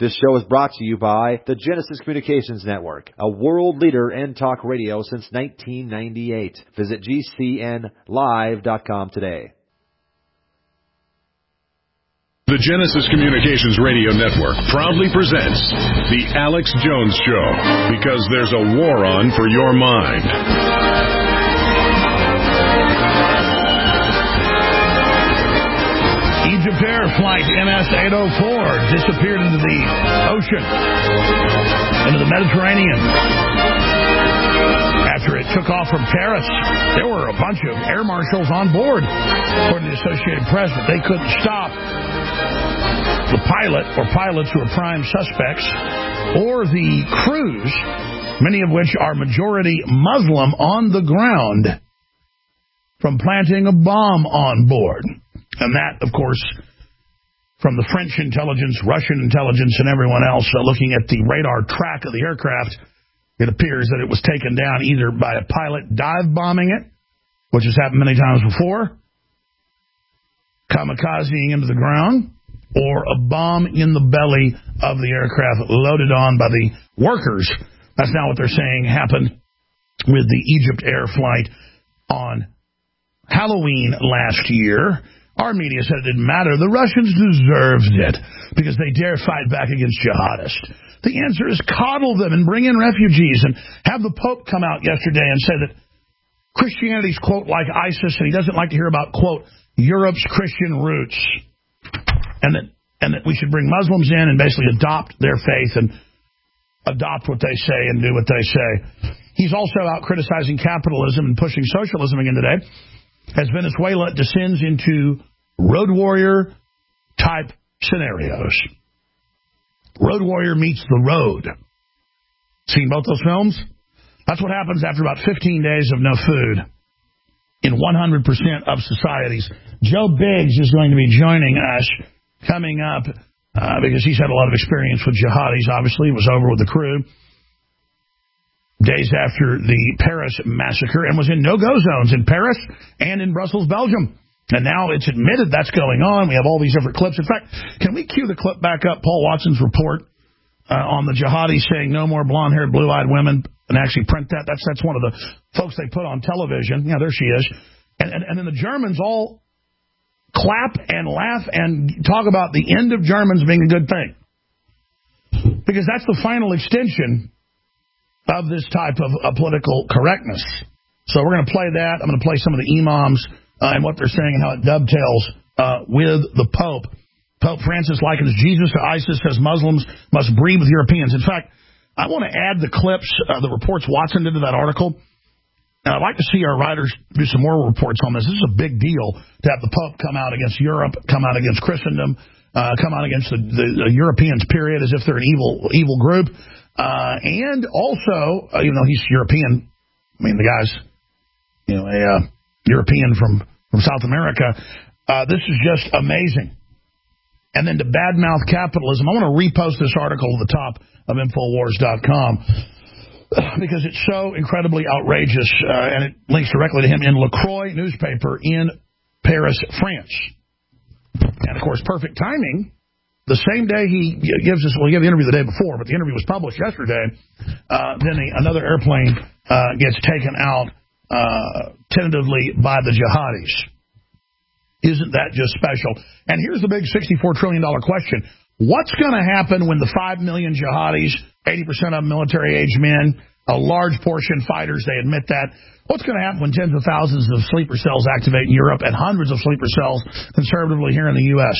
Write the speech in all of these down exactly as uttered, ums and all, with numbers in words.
This show is brought to you by the Genesis Communications Network, a world leader in talk radio since nineteen ninety-eight. Visit G C N live dot com today. The Genesis Communications Radio Network proudly presents The Alex Jones Show, because there's a war on for your mind. Egypt Air Flight M S eight oh four disappeared into the ocean, into the Mediterranean. After it took off from Paris, there were a bunch of air marshals on board, according to the Associated Press, but they couldn't stop the pilot or pilots who are prime suspects, or the crews, many of which are majority Muslim on the ground, from planting a bomb on board. And that, of course, from the French intelligence, Russian intelligence, and everyone else uh, looking at the radar track of the aircraft, it appears that it was taken down either by a pilot dive bombing it, which has happened many times before, kamikazing into the ground, or a bomb in the belly of the aircraft loaded on by the workers. That's now what they're saying happened with the Egypt Air flight on Halloween last year. Our media said it didn't matter. The Russians deserved it because they dare fight back against jihadists. The answer is coddle them and bring in refugees, and have the Pope come out yesterday and say that Christianity's, quote, like ISIS, and he doesn't like to hear about, quote, Europe's Christian roots. And that and that we should bring Muslims in and basically adopt their faith and adopt what they say and do what they say. He's also out criticizing capitalism and pushing socialism again today, as Venezuela descends into Road Warrior type scenarios. Road Warrior meets The Road. Seen both those films? That's what happens after about fifteen days of no food in one hundred percent of societies. Joe Biggs is going to be joining us coming up uh, because he's had a lot of experience with jihadis. Obviously, he was over with the crew days after the Paris massacre and was in no-go zones in Paris and in Brussels, Belgium. And now it's admitted that's going on. We have all these different clips. In fact, can we cue the clip back up, Paul Watson's report uh, on the jihadis saying no more blonde-haired, blue-eyed women, and actually print that? That's that's one of the folks they put on television. Yeah, there she is. And, and, and then the Germans all clap and laugh and talk about the end of Germans being a good thing. Because that's the final extension of this type of uh, political correctness. So we're going to play that. I'm going to play some of the imams uh, and what they're saying and how it dovetails uh, with the Pope. Pope Francis likens Jesus to ISIS, says Muslims must breed with Europeans. In fact, I want to add the clips, uh, the reports Watson did to that article. And I'd like to see our writers do some more reports on this. This is a big deal to have the Pope come out against Europe, come out against Christendom, uh, come out against the, the, the Europeans, period, as if they're an evil evil group. Uh, and also, uh, even though he's European, I mean, the guy's, you know, a uh, European from, from South America, uh, this is just amazing. And then to badmouth capitalism, I want to repost this article at the top of Infowars dot com. Because it's so incredibly outrageous, uh, and it links directly to him in La Croix newspaper in Paris, France. And, of course, perfect timing. The same day he gives us, well, he gave the interview the day before, but the interview was published yesterday. Uh, then the, another airplane uh, gets taken out uh, tentatively by the jihadis. Isn't that just special? And here's the big sixty-four trillion dollars question. What's going to happen when the five million jihadis, eighty percent of them military-age men, a large portion fighters, they admit that. What's going to happen when tens of thousands of sleeper cells activate in Europe and hundreds of sleeper cells conservatively here in the U S?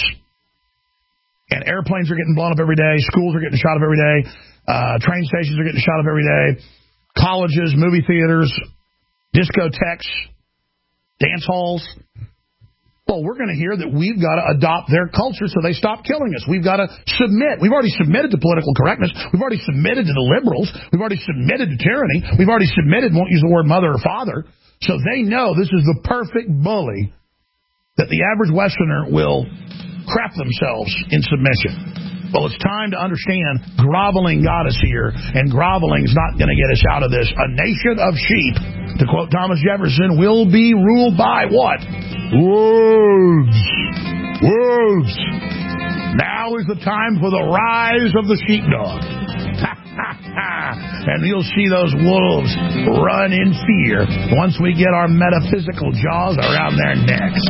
And airplanes are getting blown up every day. Schools are getting shot up every day. Uh, train stations are getting shot up every day. Colleges, movie theaters, discotheques, dance halls. Well, we're going to hear that we've got to adopt their culture so they stop killing us. We've got to submit. We've already submitted to political correctness. We've already submitted to the liberals. We've already submitted to tyranny. We've already submitted, won't use the word mother or father. So they know this is the perfect bully that the average Westerner will crap themselves in submission. Well, it's time to understand groveling got us here, and groveling's not going to get us out of this. A nation of sheep, to quote Thomas Jefferson, will be ruled by what? Wolves. Wolves. Now is the time for the rise of the sheepdog. And you'll see those wolves run in fear once we get our metaphysical jaws around their necks.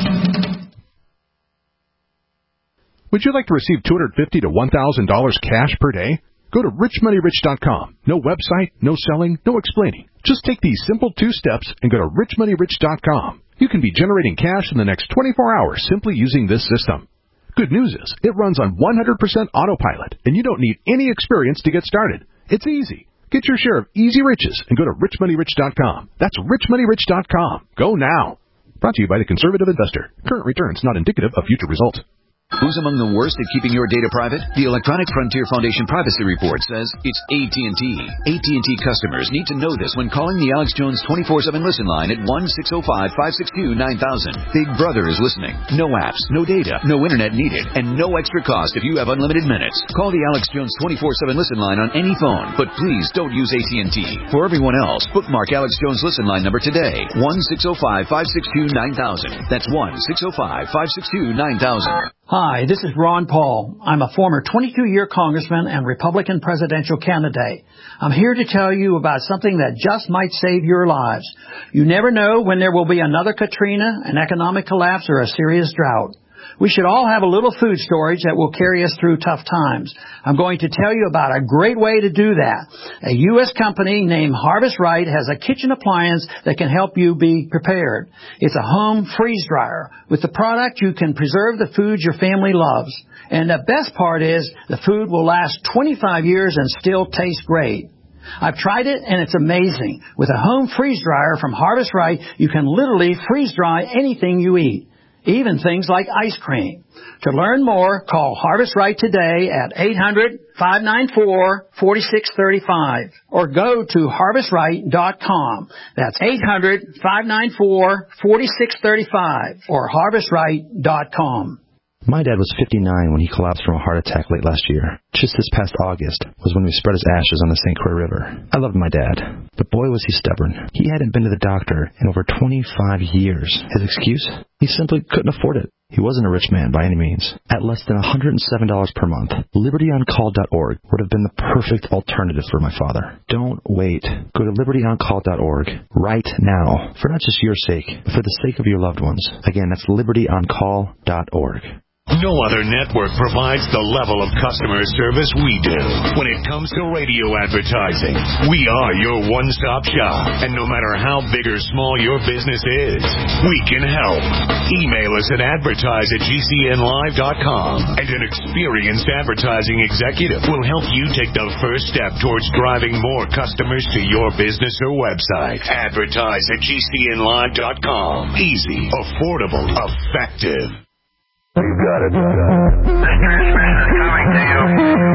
Would you like to receive two hundred fifty dollars to one thousand dollars cash per day? Go to rich money rich dot com. No website, no selling, no explaining. Just take these simple two steps and go to rich money rich dot com. You can be generating cash in the next twenty-four hours simply using this system. Good news is, it runs on one hundred percent autopilot, and you don't need any experience to get started. It's easy. Get your share of easy riches and go to rich money rich dot com. That's rich money rich dot com. Go now. Brought to you by the Conservative Investor. Current returns not indicative of future results. Who's among the worst at keeping your data private? The Electronic Frontier Foundation Privacy Report says it's A T and T. A T and T customers need to know this when calling the Alex Jones twenty-four seven listen line at one six zero five, five six two, nine thousand. Big Brother is listening. No apps, no data, no internet needed, and no extra cost if you have unlimited minutes. Call the Alex Jones twenty-four seven listen line on any phone, but please don't use A T and T. For everyone else, bookmark Alex Jones listen line number today, one six zero five, five six two, nine thousand. That's one six zero five, five six two, nine thousand. Hi, this is Ron Paul. I'm a former twenty-two-year congressman and Republican presidential candidate. I'm here to tell you about something that just might save your lives. You never know when there will be another Katrina, an economic collapse, or a serious drought. We should all have a little food storage that will carry us through tough times. I'm going to tell you about a great way to do that. A U S company named Harvest Right has a kitchen appliance that can help you be prepared. It's a home freeze dryer. With the product, you can preserve the foods your family loves. And the best part is the food will last twenty-five years and still taste great. I've tried it, and it's amazing. With a home freeze dryer from Harvest Right, you can literally freeze dry anything you eat, even things like ice cream. To learn more, call Harvest Right today at eight hundred, five nine four, four six three five or go to harvest right dot com. That's eight hundred, five nine four, four six three five or harvest right dot com. My dad was fifty-nine when he collapsed from a heart attack late last year. Just this past August was when we spread his ashes on the Saint Croix River. I loved my dad, but boy was he stubborn. He hadn't been to the doctor in over twenty-five years. His excuse? He simply couldn't afford it. He wasn't a rich man by any means. At less than one hundred seven dollars per month, liberty on call dot org would have been the perfect alternative for my father. Don't wait. Go to liberty on call dot org right now, for not just your sake, but for the sake of your loved ones. Again, that's liberty on call dot org. No other network provides the level of customer service we do. When it comes to radio advertising, we are your one-stop shop. And no matter how big or small your business is, we can help. Email us at advertise at G C N live dot com, and an experienced advertising executive will help you take the first step towards driving more customers to your business or website. Advertise at G C N live dot com. Easy, affordable, effective. You got it, got it. The transmission is coming to you.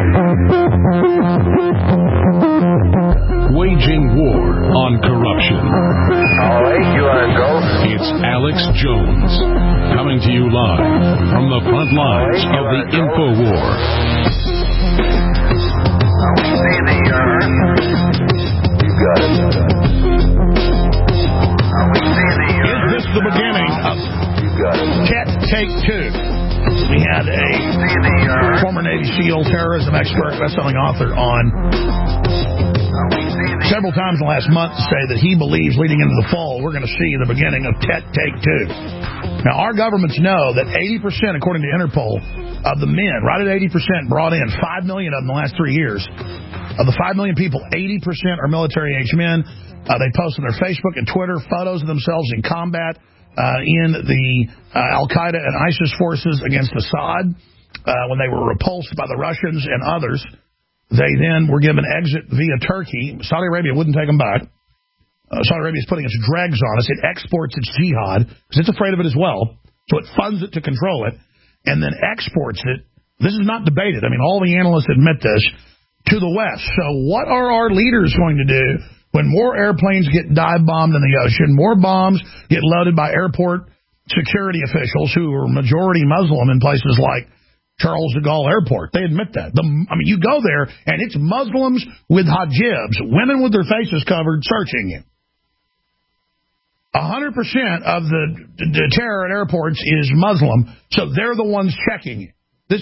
Waging war on corruption. All right, you want to go? It's Alex Jones, coming to you live from the front lines of the info war. Now we see the earth. You got it, got it. Now we see the earth. Is this the beginning of Tet Take Two? We had a former Navy SEAL terrorism expert, best-selling author on several times in the last month to say that he believes leading into the fall we're going to see the beginning of Tet Take Two. Now, our governments know that eighty percent, according to Interpol, of the men, right at eighty percent, brought in, five million of them in the last three years. Of the five million people, eighty percent are military-age men. Uh, they post on their Facebook and Twitter photos of themselves in combat. Uh, in the uh, Al-Qaeda and ISIS forces against Assad, uh, when they were repulsed by the Russians and others, they then were given exit via Turkey. Saudi Arabia wouldn't take them back. Uh, Saudi Arabia is putting its dregs on us. It exports its jihad, because it's afraid of it as well, so it funds it to control it, and then exports it. This is not debated. I mean, all the analysts admit this, to the West. So what are our leaders going to do when more airplanes get dive-bombed in the ocean, more bombs get loaded by airport security officials who are majority Muslim in places like Charles de Gaulle Airport? They admit that. The, I mean, you go there, and it's Muslims with hijabs, women with their faces covered, searching you. one hundred percent of the, the terror at airports is Muslim, so they're the ones checking you. This,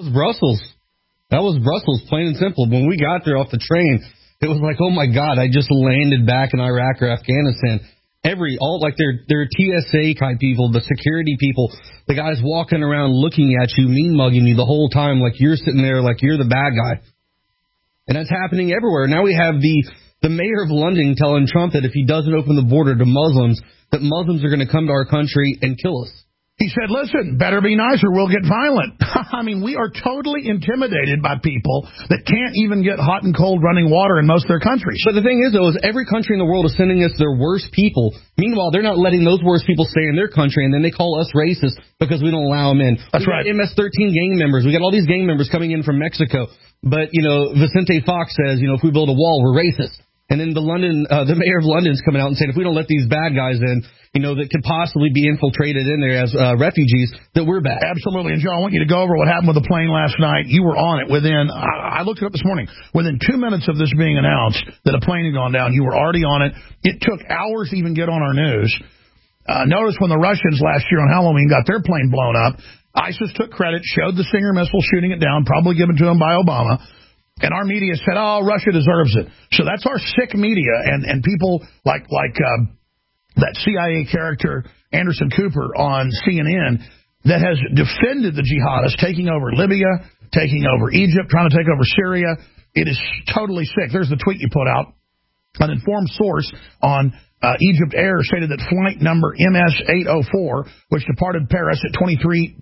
was Brussels. That was Brussels, plain and simple. When we got there off the train, it was like, oh, my God, I just landed back in Iraq or Afghanistan. Every, all, like, they're, they're T S A type people, the security people, the guys walking around looking at you, mean-mugging you the whole time like you're sitting there like you're the bad guy. And that's happening everywhere. Now we have the, the mayor of London telling Trump that if he doesn't open the border to Muslims, that Muslims are going to come to our country and kill us. He said, listen, better be nice or we'll get violent. I mean, we are totally intimidated by people that can't even get hot and cold running water in most of their countries. But the thing is, though, is every country in the world is sending us their worst people. Meanwhile, they're not letting those worst people stay in their country, and then they call us racist because we don't allow them in. That's we right. M S thirteen gang members. We got all these gang members coming in from Mexico. But, you know, Vicente Fox says, you know, if we build a wall, we're racist. And then the London, uh, the mayor of London's coming out and saying, if we don't let these bad guys in, you know, that could possibly be infiltrated in there as uh, refugees, that we're bad. Absolutely. And, Joe, I want you to go over what happened with the plane last night. You were on it within, I, I looked it up this morning, within two minutes of this being announced that a plane had gone down, you were already on it. It took hours to even get on our news. Uh, notice when the Russians last year on Halloween got their plane blown up, ISIS took credit, showed the Stinger missile shooting it down, probably given to them by Obama. And our media said, oh, Russia deserves it. So that's our sick media. And, and people like like uh, that C I A character, Anderson Cooper, on C N N, that has defended the jihadists taking over Libya, taking over Egypt, trying to take over Syria. It is totally sick. There's the tweet you put out. An informed source on uh, Egypt Air stated that flight number M S eight oh four, which departed Paris at twenty-three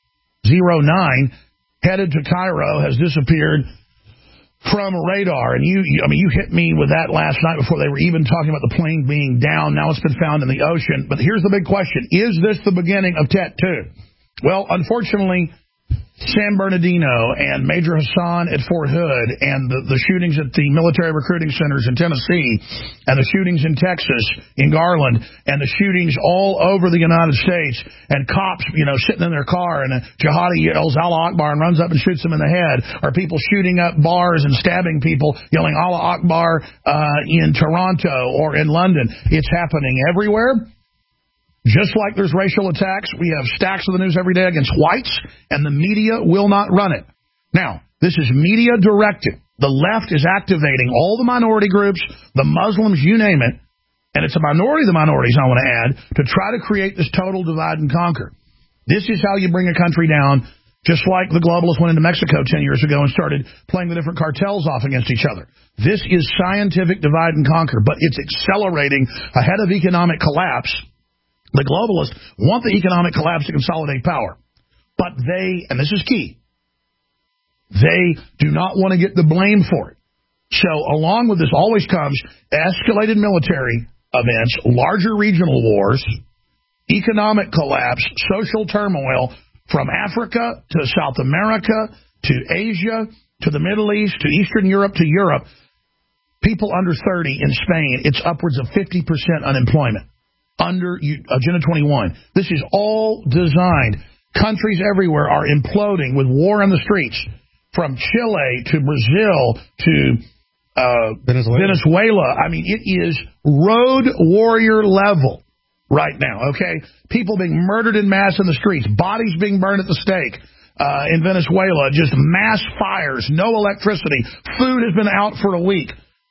oh nine, headed to Cairo, has disappeared from radar. And you, you, I mean, you hit me with that last night before they were even talking about the plane being down. Now it's been found in the ocean. But here's the big question. Is this the beginning of Tet two? Well, unfortunately, San Bernardino and Major Hassan at Fort Hood and the, the shootings at the military recruiting centers in Tennessee and the shootings in Texas, in Garland, and the shootings all over the United States, and cops, you know, sitting in their car and a jihadi yells Allah Akbar and runs up and shoots them in the head, or people shooting up bars and stabbing people, yelling Allah Akbar uh, in Toronto or in London. It's happening everywhere. Just like there's racial attacks, we have stacks of the news every day against whites, and the media will not run it. Now, this is media directed. The left is activating all the minority groups, the Muslims, you name it, and it's a minority of the minorities, I want to add, to try to create this total divide and conquer. This is how you bring a country down, just like the globalists went into Mexico ten years ago and started playing the different cartels off against each other. This is scientific divide and conquer, but it's accelerating ahead of economic collapse. The globalists want the economic collapse to consolidate power. But they, and this is key, they do not want to get the blame for it. So along with this always comes escalated military events, larger regional wars, economic collapse, social turmoil from Africa to South America to Asia to the Middle East to Eastern Europe to Europe. People under thirty in Spain, it's upwards of fifty percent unemployment. Under Agenda twenty-one. This is all designed. Countries everywhere are imploding with war in the streets, from Chile to Brazil to uh, Venezuela. Venezuela. I mean, it is road warrior level right now, okay? People being murdered in mass in the streets, bodies being burned at the stake uh, in Venezuela, just mass fires, no electricity, food has been out for a week.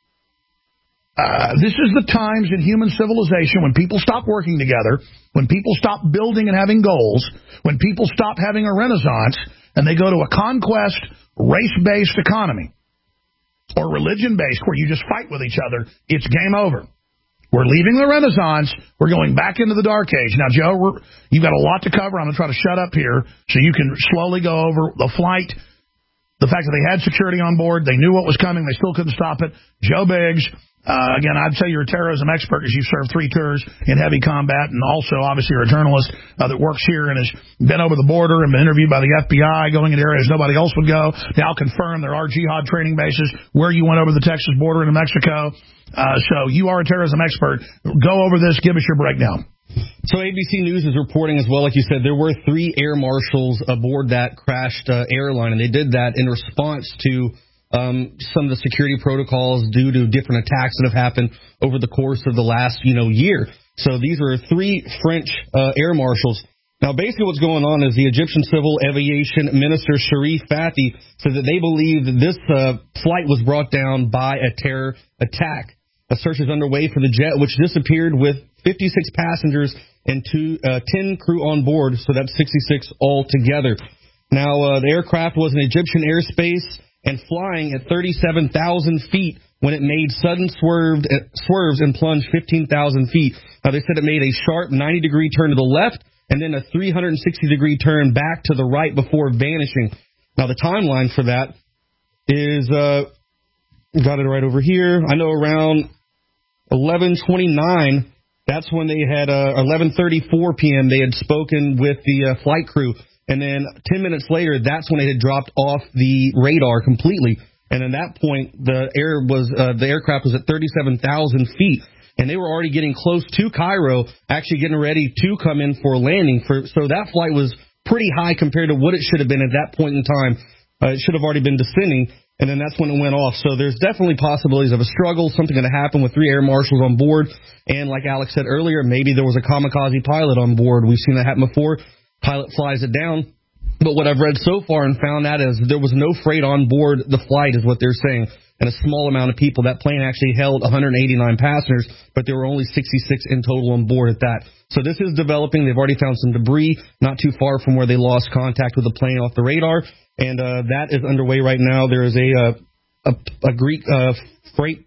Uh, this is the times in human civilization when people stop working together, when people stop building and having goals, when people stop having a renaissance, and they go to a conquest, race-based economy or religion-based where you just fight with each other. It's game over. We're leaving the Renaissance. We're going back into the Dark Age. Now, Joe, we're, you've got a lot to cover. I'm going to try to shut up here so you can slowly go over the flight, the fact that they had security on board, they knew what was coming, they still couldn't stop it. Joe Biggs. Uh, again, I'd say you're a terrorism expert because you've served three tours in heavy combat, and also, obviously, you're a journalist uh, that works here and has been over the border and been interviewed by the F B I, going into areas nobody else would go. Now confirm there are jihad training bases where you went over the Texas border into Mexico. Uh, so you are a terrorism expert. Go over this. Give us your breakdown. So A B C News is reporting as well, like you said, there were three air marshals aboard that crashed uh, airline, and they did that in response to Um, some of the security protocols due to different attacks that have happened over the course of the last, you know, year. So these were three French uh, air marshals Now, basically what's going on is the Egyptian Civil Aviation Minister Sharif Fathi said that they believe that this uh, flight was brought down by a terror attack. A search is underway for the jet, which disappeared with fifty-six passengers and two, uh, ten crew on board, so that's sixty-six altogether. Now, uh, the aircraft was in Egyptian airspace and flying at thirty-seven thousand feet when it made sudden swerved, uh, swerves and plunged fifteen thousand feet. Now, they said it made a sharp ninety-degree turn to the left and then a three hundred sixty degree turn back to the right before vanishing. Now, the timeline for that is, uh, got it right over here. I know around eleven twenty-nine, that's when they had, uh, eleven thirty-four p.m., they had spoken with the uh, flight crew. And then ten minutes later, that's when it had dropped off the radar completely. And at that point, the air was, uh, the aircraft was at thirty-seven thousand feet. And they were already getting close to Cairo, actually getting ready to come in for a landing. For, so that flight was pretty high compared to what it should have been at that point in time. Uh, it should have already been descending, and then that's when it went off. So there's definitely possibilities of a struggle, something going to happen with three air marshals on board. And like Alex said earlier, maybe there was a kamikaze pilot on board. We've seen that happen before. Pilot flies it down. But what I've read so far and found out is there was no freight on board the flight is what they're saying. And a small amount of people. That plane actually held one hundred eighty-nine passengers, but there were only sixty-six in total on board at that. So this is developing. They've already found some debris not too far from where they lost contact with the plane off the radar, and uh, that is underway right now. There is a uh, a, a Greek uh, freight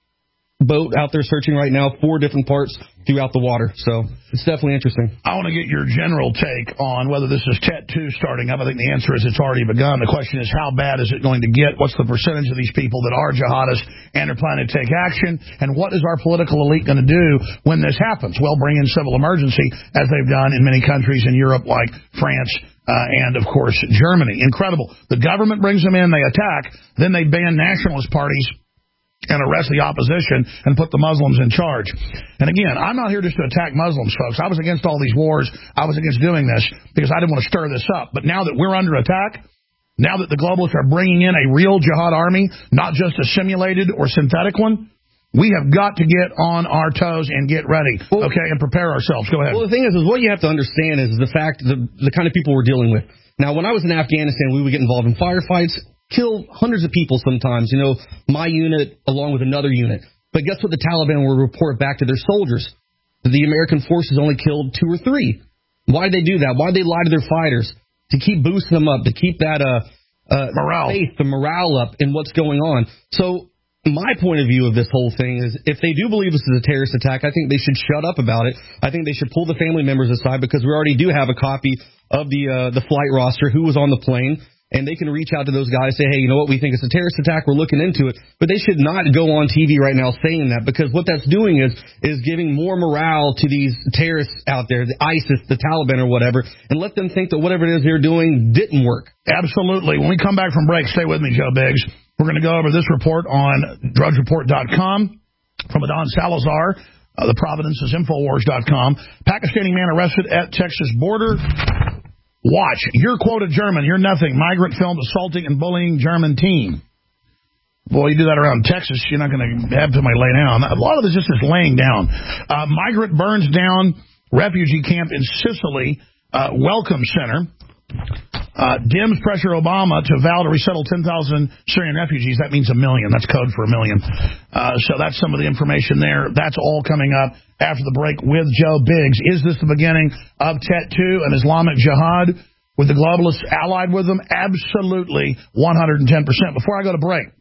boat out there searching right now, four different parts throughout the water. So it's definitely interesting. I want to get your general take on whether this is Tet two starting up. I think the answer is it's already begun. The question is, how bad is it going to get? What's the percentage of these people that are jihadists and are planning to take action? And what is our political elite going to do when this happens? Well, bring in civil emergency, as they've done in many countries in Europe like France uh, and, of course, Germany. Incredible. The government brings them in, they attack, then they ban nationalist parties and arrest the opposition and put the Muslims in charge. And again, I'm not here just to attack Muslims, folks. I was against all these wars. I was against doing this because I didn't want to stir this up. But now that we're under attack, now that the globalists are bringing in a real jihad army, not just a simulated or synthetic one, we have got to get on our toes and get ready, well, okay, and prepare ourselves. Go ahead. Well, the thing is, is what you have to understand is the fact, the, the kind of people we're dealing with. Now, when I was in Afghanistan, we would get involved in firefights, kill hundreds of people sometimes, you know, my unit along with another unit. But guess what the Taliban will report back to their soldiers? The American forces only killed two or three. Why did they do that? Why did they lie to their fighters? To keep boosting them up, to keep that uh, uh, morale. faith, the morale up in what's going on. So my point of view of this whole thing is if they do believe this is a terrorist attack, I think they should shut up about it. I think they should pull the family members aside because we already do have a copy of the uh, the flight roster, who was on the plane. And they can reach out to those guys, say, hey, you know what, we think it's a terrorist attack, we're looking into it. But they should not go on T V right now saying that, because what that's doing is is giving more morale to these terrorists out there, the ISIS, the Taliban or whatever, and let them think that whatever it is they're doing didn't work. Absolutely. When we come back from break, stay with me, Joe Biggs. We're going to go over this report on drugs report dot com from Adon Salazar. Uh, the Providence is Infowars dot com. Pakistani man arrested at Texas border. Watch. You're quoted German. You're nothing. Migrant filmed assaulting and bullying German teen. Boy, you do that around Texas, you're not going to have somebody lay down. A lot of this is just laying down. Uh, migrant burns down refugee camp in Sicily. Uh, welcome center. Uh, Dems pressure Obama to vow to resettle ten thousand Syrian refugees. That means a million. That's code for a million. Uh, so that's some of the information there. That's all coming up after the break with Joe Biggs. Is this the beginning of Tet two, an Islamic jihad with the globalists allied with them? Absolutely, one hundred ten percent. Before I go to break,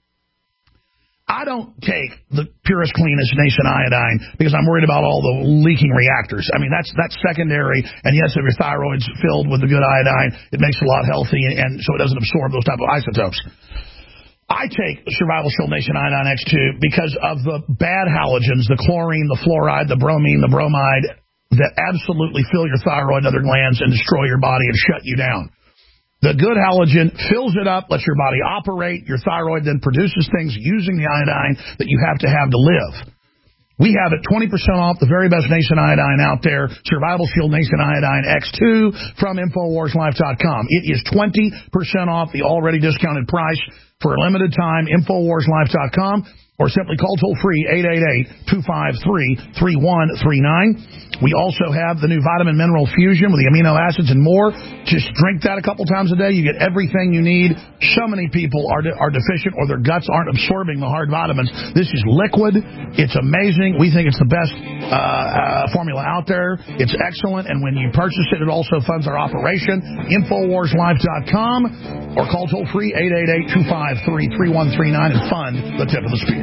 I don't take the purest, cleanest Nation iodine because I'm worried about all the leaking reactors. I mean, that's that's secondary. And yes, if your thyroid's filled with the good iodine, it makes it a lot healthy, and so it doesn't absorb those type of isotopes. I take Survival Shield Nation Iodine X two because of the bad halogens, the chlorine, the fluoride, the bromine, the bromide, that absolutely fill your thyroid and other glands and destroy your body and shut you down. The good halogen fills it up, lets your body operate. Your thyroid then produces things using the iodine that you have to have to live. We have it twenty percent off, the very best Nation iodine out there, Survival Shield Nation Iodine X two from Infowars Life dot com. It is twenty percent off the already discounted price. for a limited time, Infowars Life dot com, or simply call toll-free eight eight eight, two five three, three one three nine. We also have the new Vitamin Mineral Fusion with the amino acids and more. Just drink that a couple times a day. You get everything you need. So many people are de- are deficient or their guts aren't absorbing the hard vitamins. This is liquid. It's amazing. We think it's the best uh, uh, formula out there. It's excellent. And when you purchase it, it also funds our operation. Infowars Life dot com or call toll-free eight eight eight, two five three, three one three nine and fund the tip of the spear.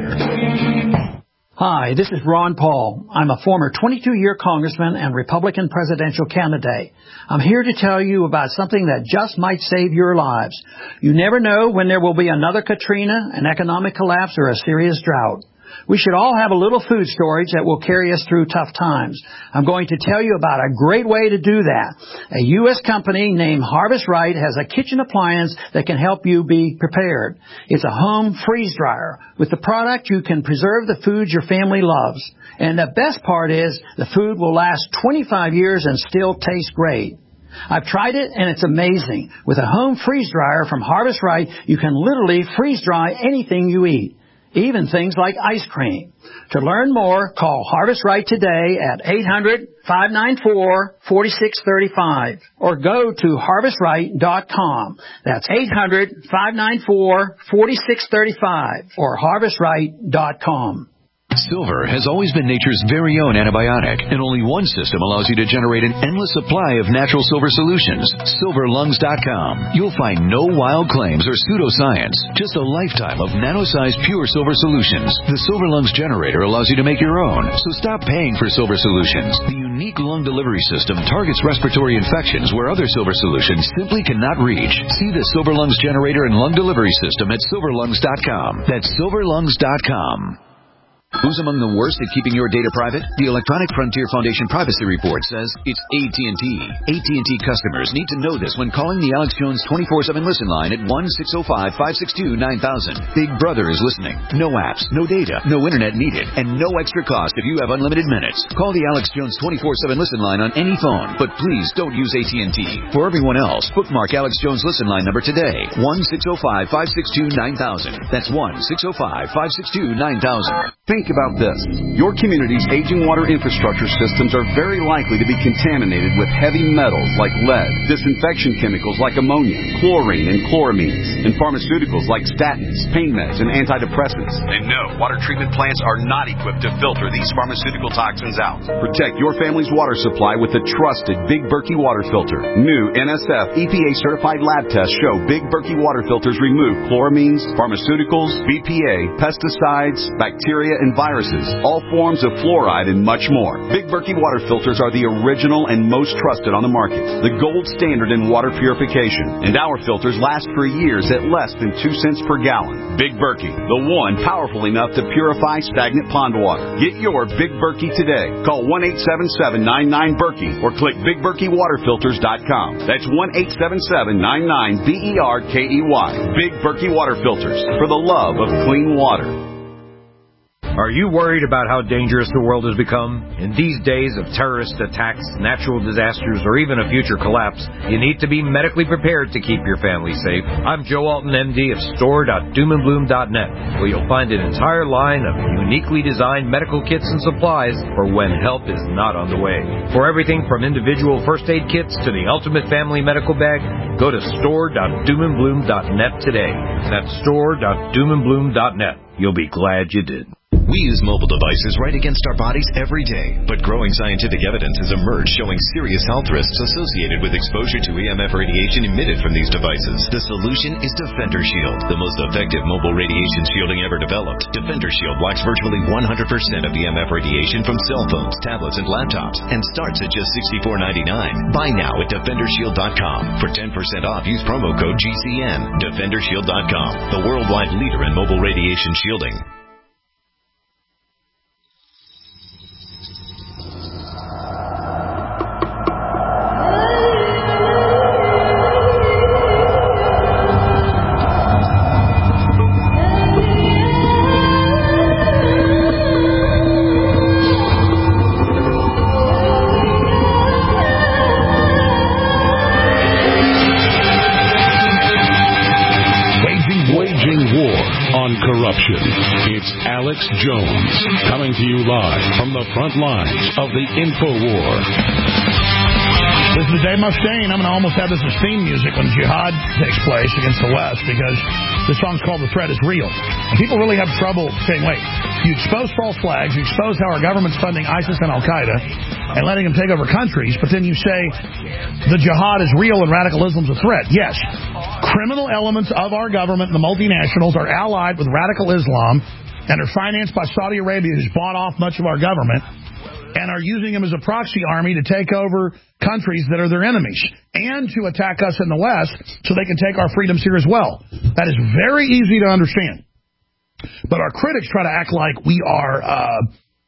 Hi, this is Ron Paul. I'm a former twenty-two-year congressman and Republican presidential candidate. I'm here to tell you about something that just might save your lives. You never know when there will be another Katrina, an economic collapse, or a serious drought. We should all have a little food storage that will carry us through tough times. I'm going to tell you about a great way to do that. A U S company named Harvest Right has a kitchen appliance that can help you be prepared. It's a home freeze dryer. With the product, you can preserve the foods your family loves. And the best part is the food will last twenty-five years and still taste great. I've tried it, and it's amazing. With a home freeze dryer from Harvest Right, you can literally freeze dry anything you eat, even things like ice cream. To learn more, call Harvest Right today at eight hundred, five nine four, four six three five or go to harvest right dot com. That's eight hundred, five nine four, four six three five or harvest right dot com. Silver has always been nature's very own antibiotic, and only one system allows you to generate an endless supply of natural silver solutions. silver lungs dot com. You'll find no wild claims or pseudoscience, just a lifetime of nano-sized pure silver solutions. The Silver Lungs generator allows you to make your own, so stop paying for silver solutions. The unique lung delivery system targets respiratory infections where other silver solutions simply cannot reach. See the Silver Lungs generator and lung delivery system at silver lungs dot com. That's silver lungs dot com. Who's among the worst at keeping your data private? The Electronic Frontier Foundation Privacy Report says it's A T and T. A T and T customers need to know this when calling the Alex Jones twenty-four seven listen line at one six zero five, five six two, nine thousand. Big Brother is listening. No apps, no data, no internet needed, and no extra cost if you have unlimited minutes. Call the Alex Jones twenty-four seven listen line on any phone, but please don't use A T and T. For everyone else, bookmark Alex Jones listen line number today, one six zero five, five six two, nine thousand. That's one six zero five, five six two, nine thousand. Think about this. Your community's aging water infrastructure systems are very likely to be contaminated with heavy metals like lead, disinfection chemicals like ammonia, chlorine and chloramines, and pharmaceuticals like statins, pain meds, and antidepressants. And no, water treatment plants are not equipped to filter these pharmaceutical toxins out. Protect your family's water supply with the trusted Big Berkey water filter. New N S F E P A-certified lab tests show Big Berkey water filters remove chloramines, pharmaceuticals, B P A, pesticides, bacteria, and viruses, all forms of fluoride, and much more. Big Berkey water filters are the original and most trusted on the market, the gold standard in water purification, and our filters last for years at less than two cents per gallon. Big Berkey, the one powerful enough to purify stagnant pond water. Get your Big Berkey today. Call one eight seven seven, nine nine, Berkey or click big berkey water filters dot com. That's one eight seven seven, nine nine, B E R K E Y. Big Berkey water filters, for the love of clean water. Are you worried about how dangerous the world has become? In these days of terrorist attacks, natural disasters, or even a future collapse, you need to be medically prepared to keep your family safe. I'm Joe Alton, M D of store dot doom and bloom dot net, where you'll find an entire line of uniquely designed medical kits and supplies for when help is not on the way. For everything from individual first aid kits to the ultimate family medical bag, go to store dot doom and bloom dot net today. That's store dot doom and bloom dot net. You'll be glad you did. We use mobile devices right against our bodies every day, but growing scientific evidence has emerged showing serious health risks associated with exposure to E M F radiation emitted from these devices. The solution is Defender Shield, the most effective mobile radiation shielding ever developed. Defender Shield blocks virtually one hundred percent of E M F radiation from cell phones, tablets, and laptops, and starts at just sixty-four ninety-nine. Buy now at defender shield dot com. For ten percent off, use promo code G C N. defender shield dot com, the worldwide leader in mobile radiation shielding. corruption. It's Alex Jones, coming to you live from the front lines of the InfoWar. This is Dave Mustaine. I'm going to almost have this as theme music when jihad takes place against the West, because this song's called The Threat is Real. And people really have trouble saying, wait, you expose false flags, you expose how our government's funding ISIS and Al-Qaeda and letting them take over countries, but then you say the jihad is real and radicalism's a threat. Yes, criminal elements of our government and the multinationals are allied with radical Islam and are financed by Saudi Arabia, who's bought off much of our government, and are using them as a proxy army to take over countries that are their enemies and to attack us in the West so they can take our freedoms here as well. That is very easy to understand. But our critics try to act like we are uh,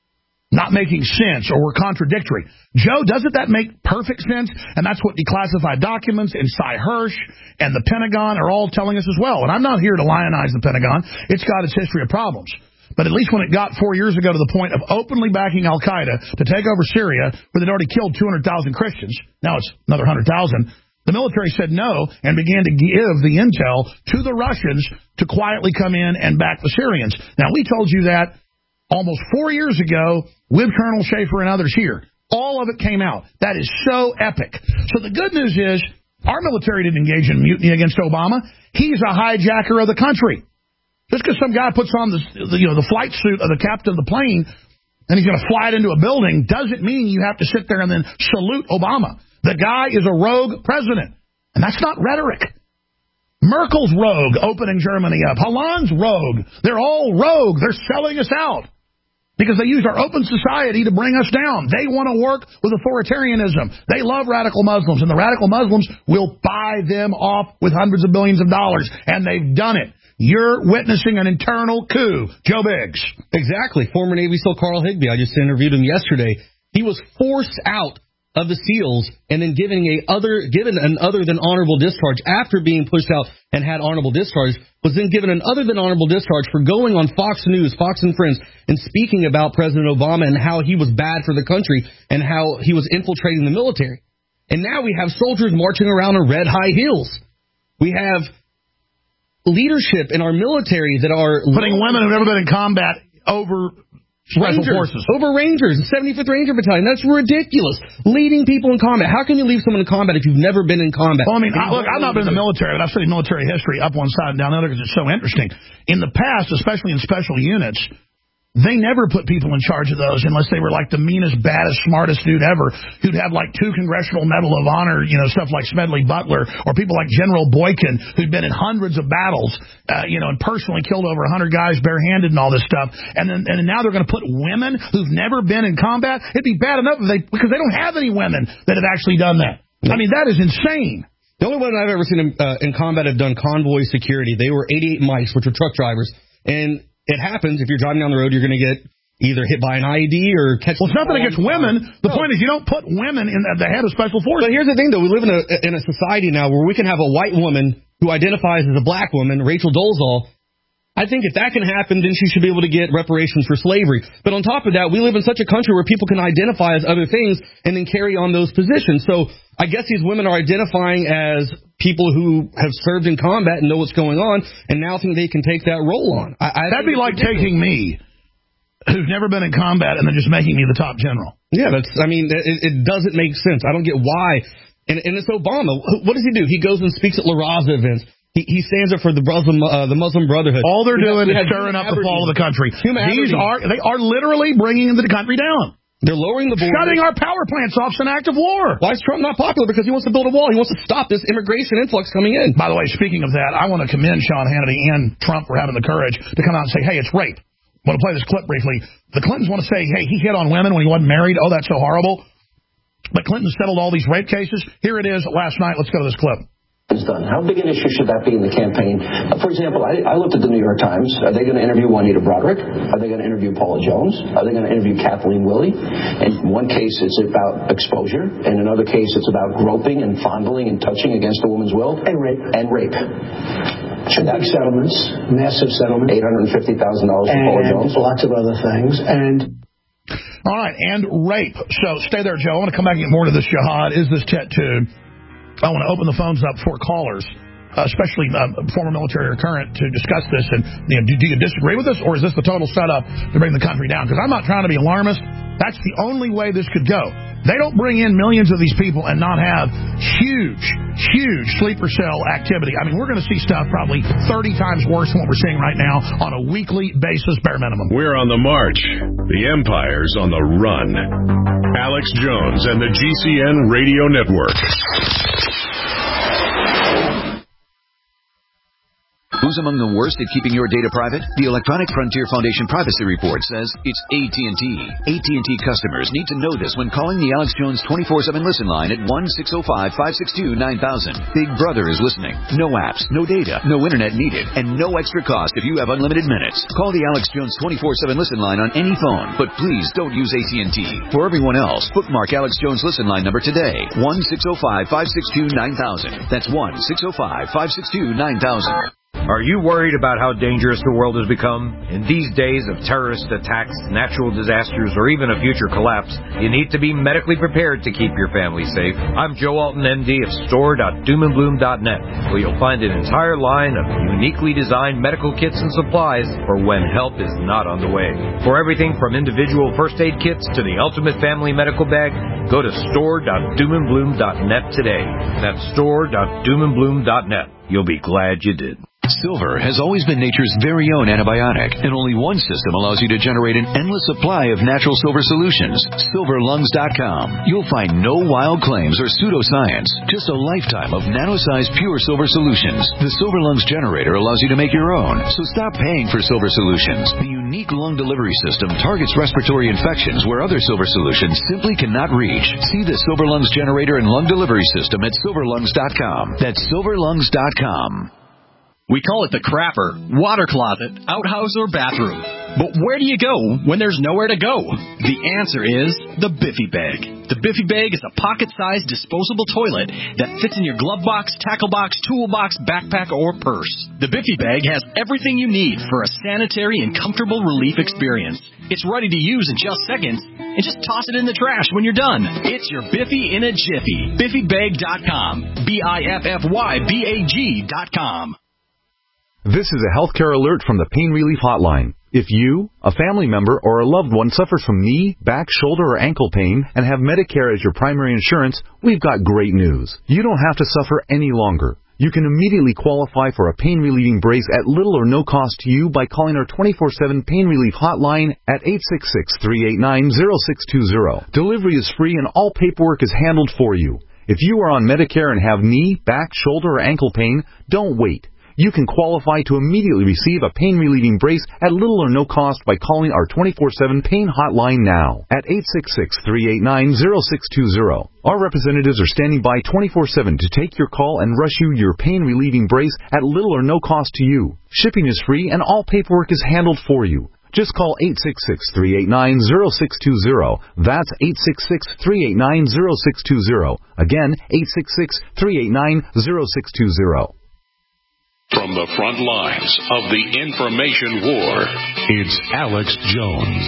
not making sense or we're contradictory. Joe, doesn't that make perfect sense? And that's what declassified documents and Cy Hirsch and the Pentagon are all telling us as well. And I'm not here to lionize the Pentagon. It's got its history of problems. But at least when it got four years ago to the point of openly backing Al-Qaeda to take over Syria, where they'd already killed two hundred thousand Christians, now it's another one hundred thousand, the military said no and began to give the intel to the Russians to quietly come in and back the Syrians. Now, we told you that almost four years ago with Colonel Schaefer and others here. All of it came out. That is so epic. So the good news is our military didn't engage in mutiny against Obama. He's a hijacker of the country. Just because some guy puts on the, the, you know, the flight suit of the captain of the plane and he's going to fly it into a building doesn't mean you have to sit there and then salute Obama. The guy is a rogue president, and that's not rhetoric. Merkel's rogue, opening Germany up. Hollande's rogue. They're all rogue. They're selling us out because they used our open society to bring us down. They want to work with authoritarianism. They love radical Muslims, and the radical Muslims will buy them off with hundreds of billions of dollars, and they've done it. You're witnessing an internal coup. Joe Biggs. Exactly. Former Navy SEAL Carl Higbee. I just interviewed him yesterday. He was forced out of the SEALs and then given a other given an other than honorable discharge after being pushed out and had honorable discharge, was then given an other than honorable discharge for going on Fox News, Fox and Friends, and speaking about President Obama and how he was bad for the country and how he was infiltrating the military. And now we have soldiers marching around in red high heels. We have leadership in our military that are putting women who've never been in combat over special Rangers, forces, over Rangers, seventy-fifth Ranger Battalion. That's ridiculous. Leading people in combat. How can you leave someone in combat if you've never been in combat? Well, I mean, I, look, I've not been in the military, but I've studied military history up one side and down the other because it's so interesting. In the past, especially in special units, they never put people in charge of those unless they were like the meanest, baddest, smartest dude ever, who'd have like two Congressional Medal of Honor, you know, stuff like Smedley Butler, or people like General Boykin, who'd been in hundreds of battles, uh, you know, and personally killed over a hundred guys barehanded and all this stuff. And then and now they're going to put women who've never been in combat. It'd be bad enough if they, because they don't have any women that have actually done that. I mean, that is insane. The only women I've ever seen in, uh, in combat have done convoy security. They were eighty-eight mics, which are truck drivers, and it happens if you're driving down the road, you're going to get either hit by an I E D or catch. Well, it's nothing against women. The no. point is you don't put women in the head of special forces. But here's the thing, though. We live in a in a society now where we can have a white woman who identifies as a black woman, Rachel Dolezal. I think if that can happen, then she should be able to get reparations for slavery. But on top of that, we live in such a country where people can identify as other things and then carry on those positions. So I guess these women are identifying as people who have served in combat and know what's going on and now think they can take that role on. I, I That'd be like ridiculous. Taking me, who's never been in combat, and then just making me the top general. Yeah, that's. I mean, it, it doesn't make sense. I don't get why. And, and it's Obama. What does he do? He goes and speaks at La Raza events. He, he stands up for the Muslim, uh, the Muslim Brotherhood. All they're we doing have, is stirring up the fall of the country. These are they are literally bringing the country down. They're lowering the border. Shutting our power plants off is an act of war. Why is Trump not popular? Because he wants to build a wall. He wants to stop this immigration influx coming in. By the way, speaking of that, I want to commend Sean Hannity and Trump for having the courage to come out and say, hey, it's rape. I want to play this clip briefly. The Clintons want to say, hey, he hit on women when he wasn't married. Oh, that's so horrible. But Clinton settled all these rape cases. Here it is last night. Let's go to this clip. Is done. How big an issue should that be in the campaign? Uh, for example, I, I looked at the New York Times. Are they going to interview Juanita Broderick? Are they going to interview Paula Jones? Are they going to interview Kathleen Willey? In one case, it's about exposure. In another case, it's about groping and fondling and touching against a woman's will. And rape. And rape. Should that big settlements, massive settlement, eight hundred fifty thousand dollars for Paula Jones. Lots of other things. And all right, and rape. So stay there, Joe. I want to come back and get more to this jihad. Is this tattoo? I want to open the phones up for callers. especially uh, former military or current, to discuss this. And you know, do, do you disagree with this, or is this the total setup to bring the country down? Because I'm not trying to be alarmist. That's the only way this could go. They don't bring in millions of these people and not have huge, huge sleeper cell activity. I mean, we're going to see stuff probably thirty times worse than what we're seeing right now on a weekly basis, bare minimum. We're on the march. The empire's on the run. Alex Jones and the G C N Radio Network. Who's among the worst at keeping your data private? The Electronic Frontier Foundation Privacy Report says it's A T and T. A T and T customers need to know this when calling the Alex Jones twenty-four seven listen line at one six zero five, five six two, nine thousand. Big Brother is listening. No apps, no data, no internet needed, and no extra cost if you have unlimited minutes. Call the Alex Jones twenty-four seven listen line on any phone, but please don't use A T and T. For everyone else, bookmark Alex Jones listen line number today. one six zero five, five six two, nine thousand. That's one six zero five, five six two, nine thousand. Are you worried about how dangerous the world has become? In these days of terrorist attacks, natural disasters, or even a future collapse, you need to be medically prepared to keep your family safe. I'm Joe Alton, M D of store dot doom and bloom dot net, where you'll find an entire line of uniquely designed medical kits and supplies for when help is not on the way. For everything from individual first aid kits to the ultimate family medical bag, go to store dot doom and bloom dot net today. That's store dot doom and bloom dot net. You'll be glad you did. Silver has always been nature's very own antibiotic, and only one system allows you to generate an endless supply of natural silver solutions. silver lungs dot com. You'll find no wild claims or pseudoscience, just a lifetime of nano-sized pure silver solutions. The Silver Lungs generator allows you to make your own, so stop paying for silver solutions. The unique lung delivery system targets respiratory infections where other silver solutions simply cannot reach. See the Silver Lungs generator and lung delivery system at silver lungs dot com. That's silver lungs dot com. We call it the crapper, water closet, outhouse, or bathroom. But where do you go when there's nowhere to go? The answer is the Biffy Bag. The Biffy Bag is a pocket-sized disposable toilet that fits in your glove box, tackle box, toolbox, backpack, or purse. The Biffy Bag has everything you need for a sanitary and comfortable relief experience. It's ready to use in just seconds, and just toss it in the trash when you're done. It's your Biffy in a jiffy. Biffy Bag dot com. B I F F Y B A G dot com. This is a healthcare alert from the Pain Relief Hotline. If you, a family member, or a loved one suffers from knee, back, shoulder, or ankle pain and have Medicare as your primary insurance, we've got great news. You don't have to suffer any longer. You can immediately qualify for a pain-relieving brace at little or no cost to you by calling our twenty-four seven Pain Relief Hotline at eight six six, three eight nine, zero six two zero. Delivery is free and all paperwork is handled for you. If you are on Medicare and have knee, back, shoulder, or ankle pain, don't wait. You can qualify to immediately receive a pain-relieving brace at little or no cost by calling our twenty-four seven Pain Hotline now at eight six six, three eight nine, zero six two zero. Our representatives are standing by twenty-four seven to take your call and rush you your pain-relieving brace at little or no cost to you. Shipping is free and all paperwork is handled for you. Just call eight six six, three eight nine, zero six two zero. That's eight six six, three eight nine, zero six two zero. Again, eight six six, three eight nine, zero six two zero. From the front lines of the information war, it's Alex Jones.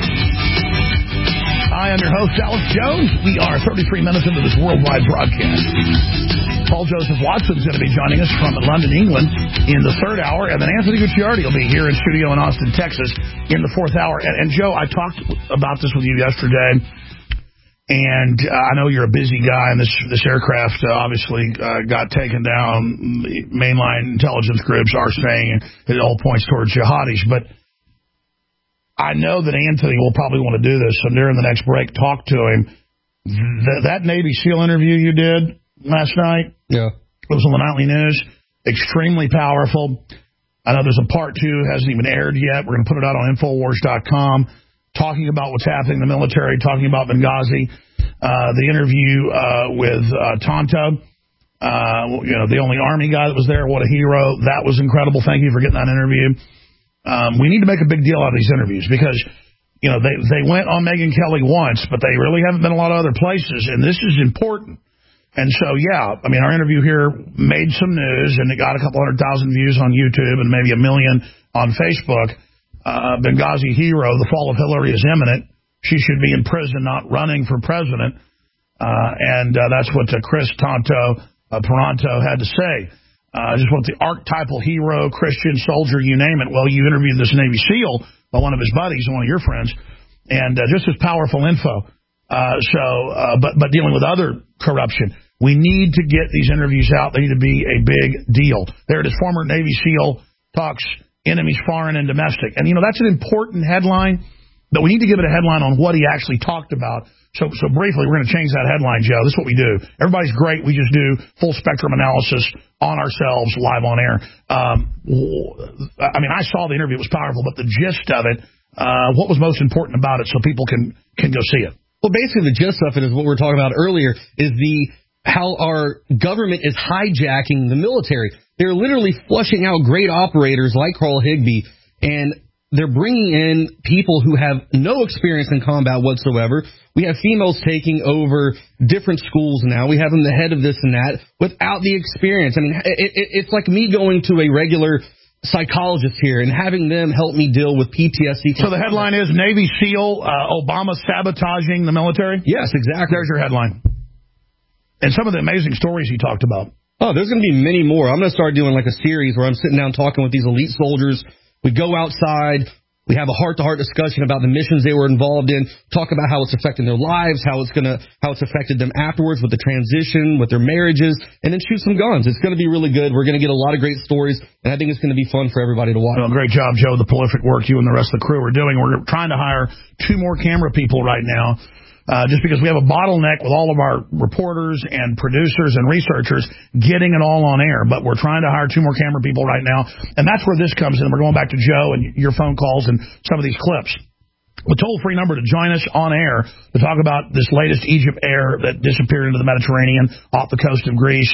Hi, I'm your host, Alex Jones. We are thirty-three minutes into this worldwide broadcast. Paul Joseph Watson's going to be joining us from London, England in the third hour, and then Anthony Gucciardi will be here in studio in Austin, Texas in the fourth hour. And, and Joe, I talked about this with you yesterday. And uh, I know you're a busy guy, and this this aircraft uh, obviously uh, got taken down. Mainline intelligence groups are saying it all points towards jihadis. But I know that Anthony will probably want to do this, so during the next break, talk to him. Th- that Navy SEAL interview you did last night, yeah, it was on the Nightly News, extremely powerful. I know there's a part two, hasn't even aired yet. We're going to put it out on Infowars dot com. Talking about what's happening in the military, talking about Benghazi, uh, the interview uh, with uh, Tonto, uh, you know, the only Army guy that was there, what a hero. That was incredible. Thank you for getting that interview. Um, we need to make a big deal out of these interviews because, you know, they, they went on Megyn Kelly once, but they really haven't been a lot of other places, and this is important. And so, yeah, I mean, our interview here made some news, and it got a couple hundred thousand views on YouTube and maybe a million on Facebook. Uh, Benghazi hero, the fall of Hillary is imminent. She should be in prison, not running for president. Uh, and uh, that's what uh, Chris Tonto uh, Peranto had to say. Uh, just want the archetypal hero, Christian soldier, you name it. Well, you interviewed this Navy SEAL by one of his buddies, one of your friends, and uh, just as powerful info. Uh, so, uh, but but dealing with other corruption, we need to get these interviews out. They need to be a big deal. There it is. Former Navy SEAL talks enemies foreign and domestic, and you know that's an important headline. But we need to give it a headline on what he actually talked about. So, so briefly, we're going to change that headline, Joe. This is what we do. Everybody's great. We just do full spectrum analysis on ourselves, live on air. Um, I mean, I saw the interview. It was powerful, but the gist of it, uh, what was most important about it so people can, can go see it? Well, basically, the gist of it is what we were talking about earlier, is the how our government is hijacking the military. They're literally flushing out great operators like Carl Higbee, and they're bringing in people who have no experience in combat whatsoever. We have females taking over different schools now. We have them the head of this and that without the experience. I mean, it, it, it's like me going to a regular psychologist here and having them help me deal with P T S D. So the headline is Navy SEAL, uh, Obama sabotaging the military? Yes, exactly. There's your headline. And some of the amazing stories he talked about. Oh, there's going to be many more. I'm going to start doing like a series where I'm sitting down talking with these elite soldiers. We go outside, we have a heart-to-heart discussion about the missions they were involved in, talk about how it's affecting their lives, how it's gonna, how it's affected them afterwards with the transition, with their marriages, and then shoot some guns. It's going to be really good. We're going to get a lot of great stories, and I think it's going to be fun for everybody to watch. Well, great job, Joe, the prolific work you and the rest of the crew are doing. We're trying to hire two more camera people right now. Uh, just because we have a bottleneck with all of our reporters and producers and researchers getting it all on air. But we're trying to hire two more camera people right now. And that's where this comes in. We're going back to Joe and your phone calls and some of these clips. The toll-free number to join us on air to talk about this latest Egypt Air that disappeared into the Mediterranean off the coast of Greece.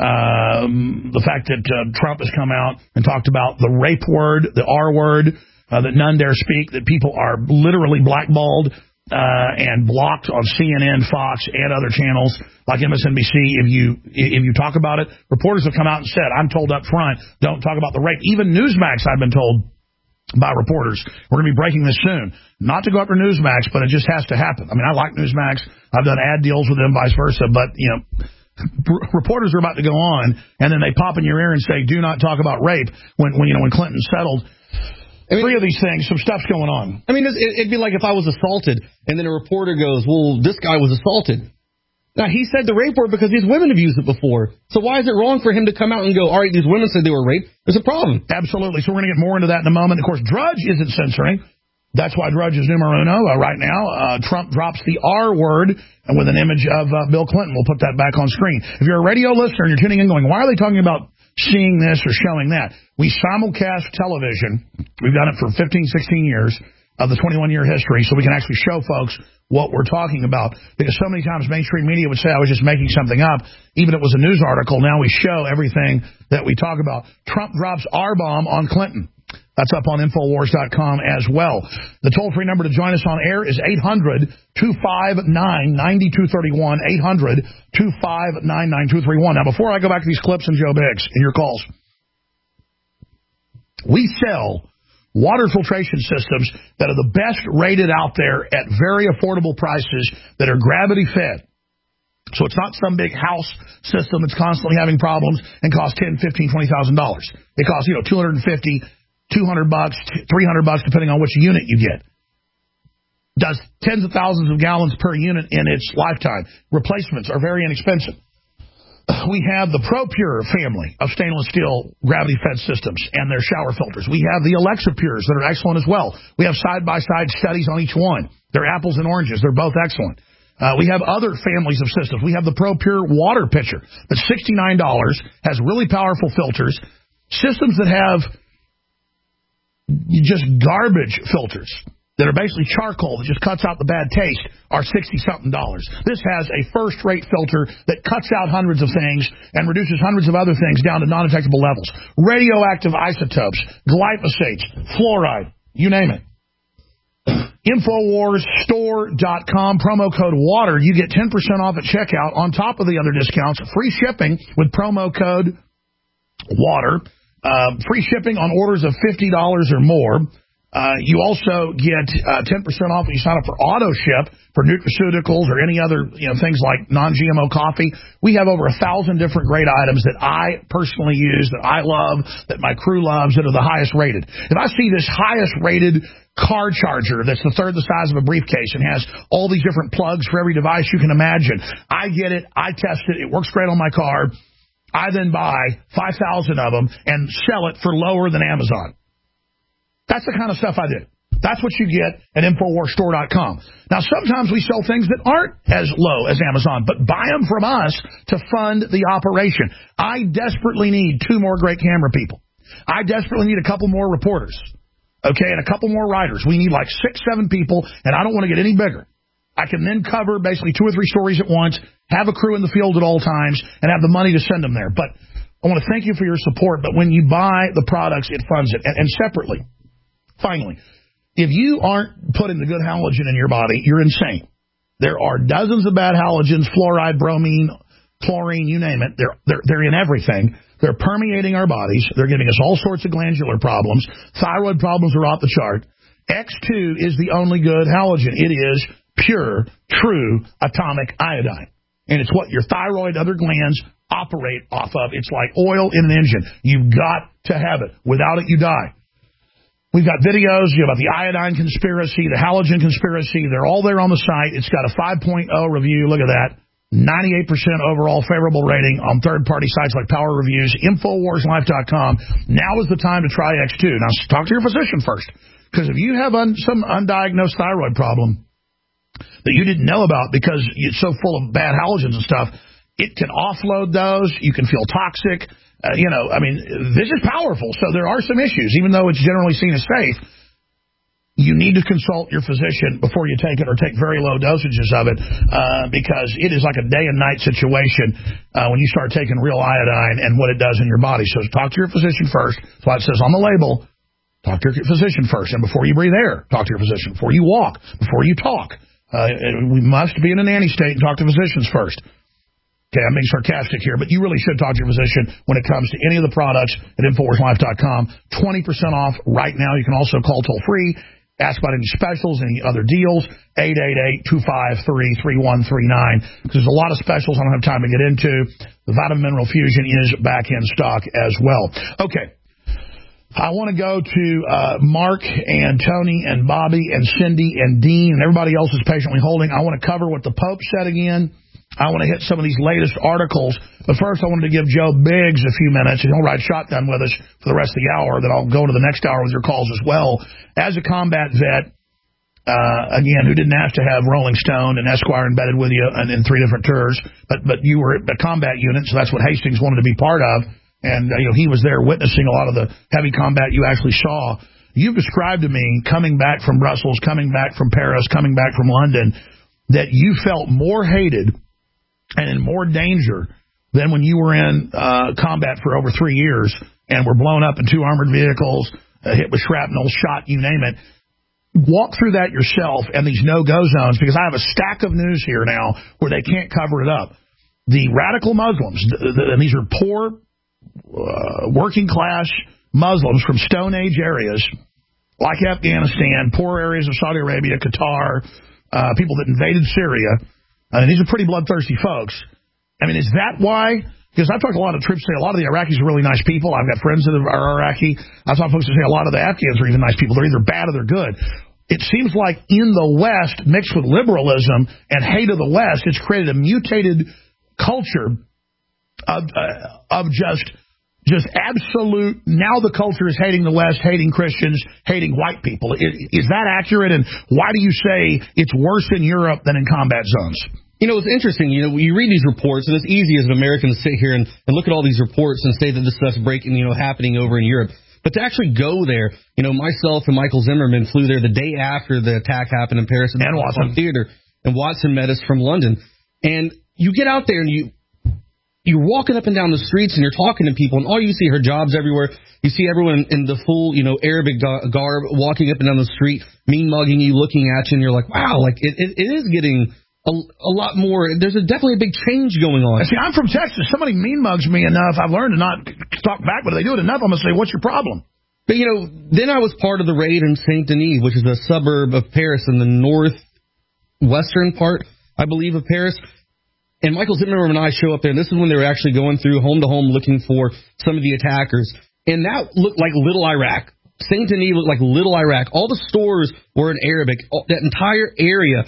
Um, the fact that uh, Trump has come out and talked about the rape word, the R word, uh, that none dare speak, that people are literally blackballed Uh, and blocked on C N N, Fox, and other channels like M S N B C. If you if you talk about it, reporters have come out and said, I'm told up front, don't talk about the rape. Even Newsmax, I've been told by reporters, we're going to be breaking this soon. Not to go after Newsmax, but it just has to happen. I mean, I like Newsmax. I've done ad deals with them, vice versa. But, you know, reporters are about to go on, and then they pop in your ear and say, do not talk about rape when, when you know, when Clinton settled. I mean, three of these things, some stuff's going on. I mean, it'd be like if I was assaulted, and then a reporter goes, well, this guy was assaulted. Now, he said the rape word because these women have used it before. So why is it wrong for him to come out and go, all right, these women said they were raped. There's a problem. Absolutely. So we're going to get more into that in a moment. Of course, Drudge isn't censoring. That's why Drudge is numero uno uh, right now. Uh, Trump drops the R word and with an image of uh, Bill Clinton. We'll put that back on screen. If you're a radio listener and you're tuning in going, why are they talking about seeing this or showing that? We simulcast television. We've done it for fifteen, sixteen years of the twenty-one year history, so we can actually show folks what we're talking about. Because so many times mainstream media would say I was just making something up, even if it was a news article. Now we show everything that we talk about. Trump drops R-bomb on Clinton. That's up on Infowars dot com as well. The toll-free number to join us on air is eight hundred, two five nine, nine two three one, eight hundred, two five nine, nine two three one. Now, before I go back to these clips and Joe Biggs and your calls, we sell water filtration systems that are the best rated out there at very affordable prices that are gravity-fed. So it's not some big house system that's constantly having problems and costs ten thousand dollars, fifteen thousand dollars, twenty thousand dollars. It costs, you know, two hundred fifty dollars, two hundred bucks, three hundred bucks, depending on which unit you get. Does tens of thousands of gallons per unit in its lifetime. Replacements are very inexpensive. We have the ProPure family of stainless steel gravity-fed systems and their shower filters. We have the Alexa Pures that are excellent as well. We have side-by-side studies on each one. They're apples and oranges. They're both excellent. Uh, we have other families of systems. We have the ProPure water pitcher that's sixty-nine dollars, has really powerful filters, systems that have just garbage filters that are basically charcoal that just cuts out the bad taste are sixty-something dollars. This has a first-rate filter that cuts out hundreds of things and reduces hundreds of other things down to non-detectable levels. Radioactive isotopes, glyphosates, fluoride, you name it. Infowars store dot com, promo code WATER. You get ten percent off at checkout on top of the other discounts. Free shipping with promo code WATER. Uh, free shipping on orders of fifty dollars or more. Uh, you also get uh, ten percent off when you sign up for AutoShip for nutraceuticals or any other you know things like non-G M O coffee. We have over a thousand different great items that I personally use, that I love, that my crew loves, that are the highest rated. If I see this highest rated car charger that's the third the size of a briefcase and has all these different plugs for every device you can imagine, I get it, I test it, it works great on my car. I then buy five thousand of them and sell it for lower than Amazon. That's the kind of stuff I do. That's what you get at Infowars Store dot com. Now, sometimes we sell things that aren't as low as Amazon, but buy them from us to fund the operation. I desperately need two more great camera people. I desperately need a couple more reporters, okay, and a couple more writers. We need like six, seven people, and I don't want to get any bigger. I can then cover basically two or three stories at once, have a crew in the field at all times, and have the money to send them there. But I want to thank you for your support, but when you buy the products, it funds it. And, and separately, finally, if you aren't putting the good halogen in your body, you're insane. There are dozens of bad halogens, fluoride, bromine, chlorine, you name it. They're, they're, they're in everything. They're permeating our bodies. They're giving us all sorts of glandular problems. Thyroid problems are off the chart. X two is the only good halogen. It is pure, true atomic iodine. And it's what your thyroid, other glands operate off of. It's like oil in an engine. You've got to have it. Without it, you die. We've got videos about the iodine conspiracy, the halogen conspiracy. They're all there on the site. It's got a five point oh review. Look at that. ninety-eight percent overall favorable rating on third-party sites like Power Reviews. Infowars Life dot com. Now is the time to try X two. Now, talk to your physician first. Because if you have un- some undiagnosed thyroid problem that you didn't know about because it's so full of bad halogens and stuff, it can offload those. You can feel toxic. Uh, you know, I mean, this is powerful. So there are some issues, even though it's generally seen as safe. You need to consult your physician before you take it or take very low dosages of it uh, because it is like a day and night situation uh, when you start taking real iodine and what it does in your body. So talk to your physician first. That's why it says on the label, talk to your physician first. And before you breathe air, talk to your physician. Before you walk, before you talk. Uh, we must be in a nanny state and talk to physicians first. Okay, I'm being sarcastic here, but you really should talk to your physician when it comes to any of the products at Infowars Life dot com. twenty percent off right now. You can also call toll-free, ask about any specials, any other deals, eight eight eight, two five three, three one three nine. Because there's a lot of specials I don't have time to get into. The Vitamin Mineral Fusion is back in stock as well. Okay. I want to go to uh, Mark and Tony and Bobby and Cindy and Dean and everybody else is patiently holding. I want to cover what the Pope said again. I want to hit some of these latest articles. But first, I wanted to give Joe Biggs a few minutes, and he'll ride shotgun with us for the rest of the hour. Then I'll go to the next hour with your calls as well. As a combat vet, uh, again, who didn't have to have Rolling Stone and Esquire embedded with you in, in three different tours, but but you were a combat unit, so that's what Hastings wanted to be part of. And uh, you know he was there witnessing a lot of the heavy combat you actually saw. You've described to me, coming back from Brussels, coming back from Paris, coming back from London, that you felt more hated and in more danger than when you were in uh, combat for over three years and were blown up in two armored vehicles, uh, hit with shrapnel, shot, you name it. Walk through that yourself and these no-go zones, because I have a stack of news here now where they can't cover it up. The radical Muslims, th- th- and these are poor, uh, working-class Muslims from Stone Age areas like Afghanistan, poor areas of Saudi Arabia, Qatar, uh, people that invaded Syria. Uh, and these are pretty bloodthirsty folks. I mean, is that why? Because I've talked to a lot of troops say a lot of the Iraqis are really nice people. I've got friends that are Iraqi. I've talked to folks that say a lot of the Afghans are even nice people. They're either bad or they're good. It seems like in the West, mixed with liberalism and hate of the West, it's created a mutated culture of uh, of just just absolute. Now the culture is hating the West, hating Christians, hating white people. Is that accurate? And why do you say it's worse in Europe than in combat zones? You know, it's interesting. You know, you read these reports, and it's easy as an American to sit here and, and look at all these reports and say that this stuff's breaking, you know, happening over in Europe. But to actually go there, you know, myself and Michael Zimmerman flew there the day after the attack happened in Paris at the Watson Theater, and Watson met us from London. And you get out there and you. You're walking up and down the streets and you're talking to people, and all you see are jobs everywhere. You see everyone in the full, you know, Arabic garb walking up and down the street, mean mugging you, looking at you, and you're like, wow, like it, it, it is getting a, a lot more. There's a, definitely a big change going on. See, I'm from Texas. Somebody mean mugs me enough. I've learned to not talk back, but if they do it enough, I'm going to say, what's your problem? But, you know, then I was part of the raid in Saint Denis, which is a suburb of Paris in the northwestern part, I believe, of Paris. And Michael Zimmerman and I show up there, and this is when they were actually going through home to home looking for some of the attackers. And that looked like Little Iraq. Saint Denis looked like Little Iraq. All the stores were in Arabic. That entire area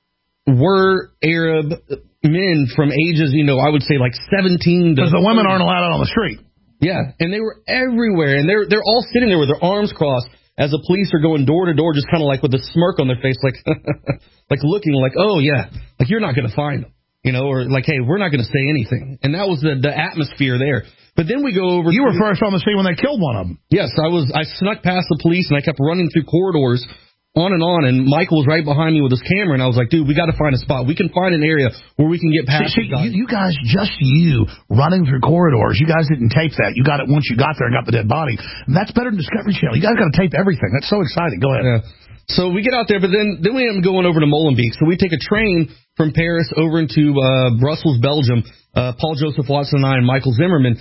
were Arab men from ages, you know, I would say like seventeen to... Because the women aren't allowed out on the street. Yeah, and they were everywhere, and they're they're all sitting there with their arms crossed as the police are going door to door, just kind of like with a smirk on their face, like like looking like, oh yeah, like you're not going to find them, you know, or like, hey, we're not going to say anything. And that was the the atmosphere there. But then we go over. You to, were first on the scene when they killed one of them. Yes, I was. I snuck past the police and I kept running through corridors. On and on, and Michael was right behind me with his camera, and I was like, dude, we got to find a spot. We can find an area where we can get past See, see you, you guys, just you, running through corridors, you guys didn't tape that. You got it once you got there and got the dead body. And that's better than Discovery Channel. You guys got to tape everything. That's so exciting. Go ahead. Yeah. So we get out there, but then, then we end up going over to Molenbeek. So we take a train from Paris over into uh, Brussels, Belgium, uh, Paul Joseph Watson and I and Michael Zimmerman.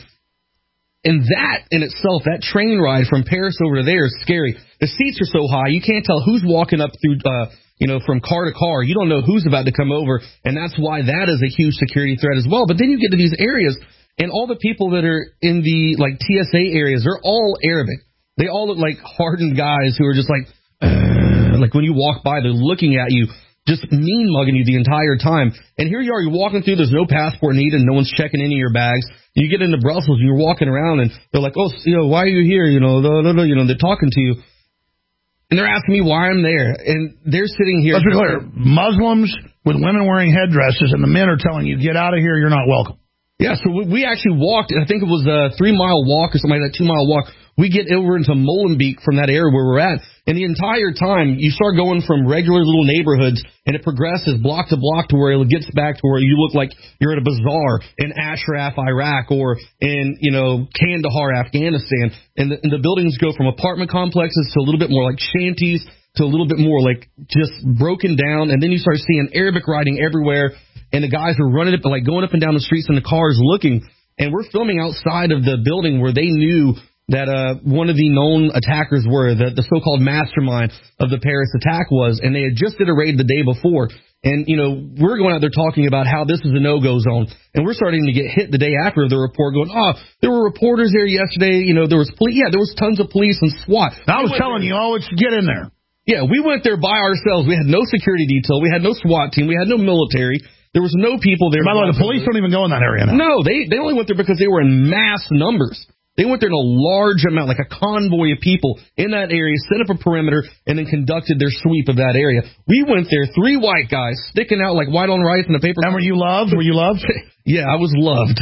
And that in itself, that train ride from Paris over to there is scary. The seats are so high, you can't tell who's walking up through, uh, you know, from car to car. You don't know who's about to come over, and that's why that is a huge security threat as well. But then you get to these areas, and all the people that are in the, like, T S A areas, they're all Arabic. They all look like hardened guys who are just like, uh, like when you walk by, they're looking at you, just mean mugging you the entire time. And here you are, you're walking through, there's no passport needed, no one's checking any of your bags. You get into Brussels and you're walking around and they're like, oh, you know, why are you here? You know, no, no, no, you know, they're talking to you. And they're asking me why I'm there. And they're sitting here. Let's be clear. Muslims with women wearing headdresses and the men are telling you, get out of here, you're not welcome. Yeah, so we actually walked, I think it was a three-mile walk or something like that, two-mile walk. We get over into Molenbeek from that area where we're at, and the entire time you start going from regular little neighborhoods, and it progresses block to block to where it gets back to where you look like you're at a bazaar in Ashraf, Iraq, or in, you know, Kandahar, Afghanistan. And the, and the buildings go from apartment complexes to a little bit more like shanties to a little bit more like just broken down, and then you start seeing Arabic writing everywhere, and the guys are running up, like going up and down the streets in the cars looking, and we're filming outside of the building where they knew that uh, one of the known attackers were, the, the so-called mastermind of the Paris attack was, and they had just did a raid the day before. And, you know, we're going out there talking about how this is a no-go zone, and we're starting to get hit the day after the report going, oh, there were reporters there yesterday, you know, there was police, yeah, there was tons of police and SWAT. I was telling you, oh, it's get in there. Yeah, we went there by ourselves. We had no security detail. We had no SWAT team. We had no military. There was no people there. By the way, the police don't even go in that area now. No, they, they only went there because they were in mass numbers. They went there in a large amount, like a convoy of people in that area, set up a perimeter, and then conducted their sweep of that area. We went there, three white guys sticking out like white on rice in a paper. And were you loved? Were you loved? Yeah, I was loved.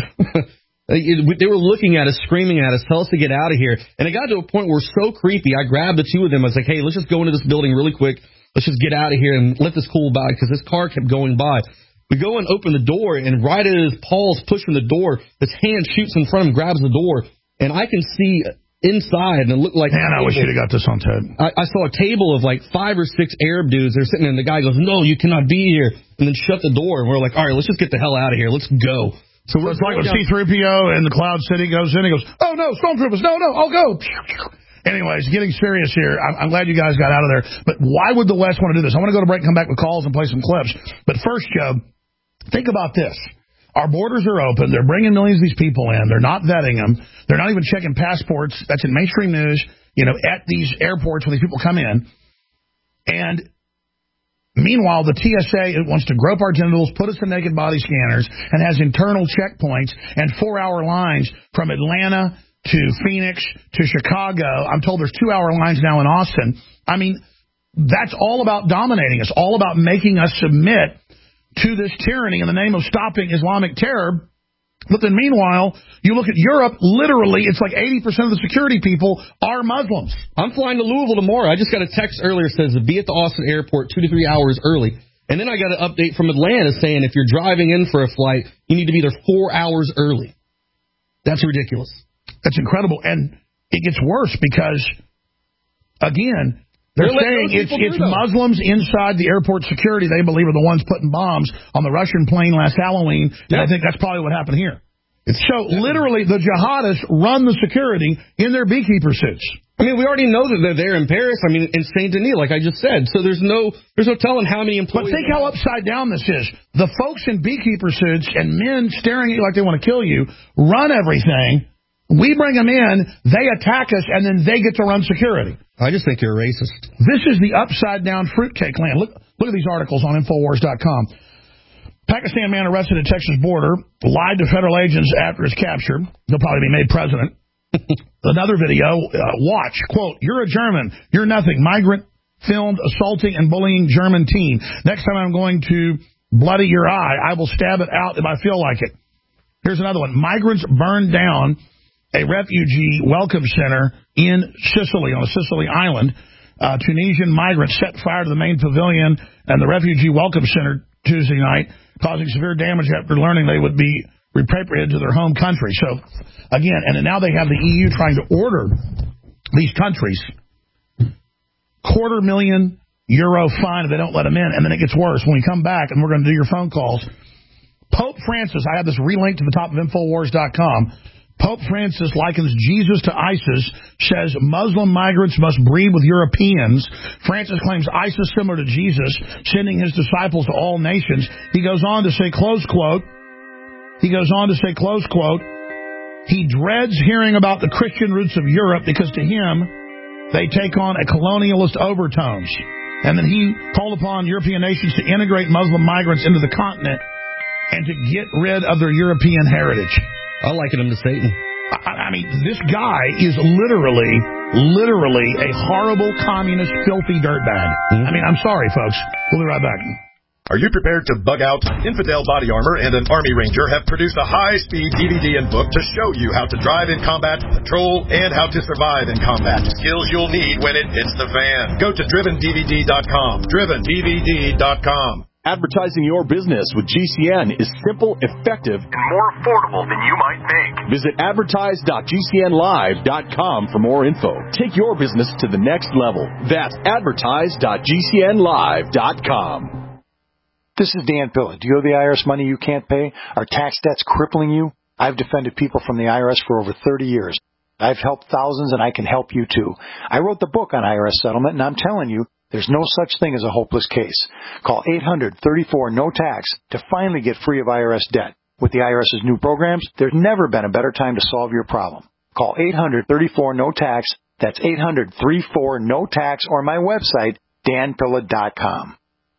it, they were looking at us, screaming at us, tell us to get out of here. And it got to a point where it was so creepy, I grabbed the two of them. I was like, hey, let's just go into this building really quick. Let's just get out of here and let this cool by, because this car kept going by. We go and open the door, and right as Paul's pushing the door, his hand shoots in front of him, grabs the door. And I can see inside, and it looked like... Man, I wish you'd have got this on tape. I, I saw a table of like five or six Arab dudes. They're sitting there, and the guy goes, no, you cannot be here. And then shut the door. And we're like, all right, let's just get the hell out of here. Let's go. So, so it's like when C three P O and the Cloud City goes in, he goes, oh, no, Stormtroopers, no, no, I'll go. Anyways, getting serious here. I'm, I'm glad you guys got out of there. But why would the West want to do this? I want to go to break and come back with calls and play some clips. But first, Joe, think about this. Our borders are open. They're bringing millions of these people in. They're not vetting them. They're not even checking passports. That's in mainstream news, you know, at these airports when these people come in. And meanwhile, the T S A wants to grope our genitals, put us in naked body scanners, and has internal checkpoints and four-hour lines from Atlanta to Phoenix to Chicago. I'm told there's two-hour lines now in Austin. I mean, that's all about dominating us, all about making us submit to this tyranny in the name of stopping Islamic terror. But then meanwhile, you look at Europe, literally, it's like eighty percent of the security people are Muslims. I'm flying to Louisville tomorrow. I just got a text earlier that says be at the Austin airport two to three hours early. And then I got an update from Atlanta saying if you're driving in for a flight, you need to be there four hours early. That's ridiculous. That's incredible. And it gets worse because, again... They're saying it's, it's Muslims inside the airport security they believe are the ones putting bombs on the Russian plane last Halloween, and yeah. I think that's probably what happened here. So literally, the jihadists run the security in their beekeeper suits. I mean, we already know that they're there in Paris. I mean, in Saint Denis, like I just said. So there's no, there's no telling how many employees. But think how upside down this is. The folks in beekeeper suits and men staring at you like they want to kill you run everything. We bring them in, they attack us, and then they get to run security. I just think you're a racist. This is the upside down fruitcake land. Look, look at these articles on Infowars dot com. Pakistan man arrested at Texas border, lied to federal agents after his capture. He'll probably be made president. Another video, uh, watch, quote, "You're a German, you're nothing. Migrant filmed assaulting and bullying German teen. Next time I'm going to bloody your eye, I will stab it out if I feel like it." Here's another one. Migrants burned down a refugee welcome center in Sicily, on a Sicily island. Uh, Tunisian migrants set fire to the main pavilion and the refugee welcome center Tuesday night, causing severe damage after learning they would be repatriated to their home country. So, again, and now they have the E U trying to order these countries quarter million euro fine if they don't let them in, and then it gets worse. When we come back, and we're going to do your phone calls, Pope Francis, I have this relinked to the top of Infowars dot com, Pope Francis likens Jesus to ISIS, says Muslim migrants must breed with Europeans. Francis claims ISIS similar to Jesus, sending his disciples to all nations. He goes on to say, close quote, he goes on to say, close quote, he dreads hearing about the Christian roots of Europe because to him, they take on a colonialist overtones. And then he called upon European nations to integrate Muslim migrants into the continent and to get rid of their European heritage. I liken him to Satan. I, I mean, this guy is literally, literally a horrible communist, filthy dirtbag. Mm-hmm. I mean, I'm sorry, folks. We'll be right back. Are you prepared to bug out? Infidel Body Armor and an Army Ranger have produced a high-speed D V D and book to show you how to drive in combat, patrol, and how to survive in combat. Skills you'll need when it hits the fan. Go to driven D V D dot com. driven D V D dot com. Advertising your business with G C N is simple, effective, and more affordable than you might think. Visit advertise dot G C N live dot com for more info. Take your business to the next level. That's advertise dot G C N live dot com. This is Dan Pilla. Do you owe the I R S money you can't pay? Are tax debts crippling you? I've defended people from the I R S for over thirty years. I've helped thousands, and I can help you too. I wrote the book on I R S settlement, and I'm telling you, there's no such thing as a hopeless case. Call eight hundred, thirty-four, no tax to finally get free of I R S debt. With the IRS's new programs, there's never been a better time to solve your problem. Call eight hundred, thirty-four, no tax. That's eight hundred, thirty-four, no tax, or my website, dan pilla dot com.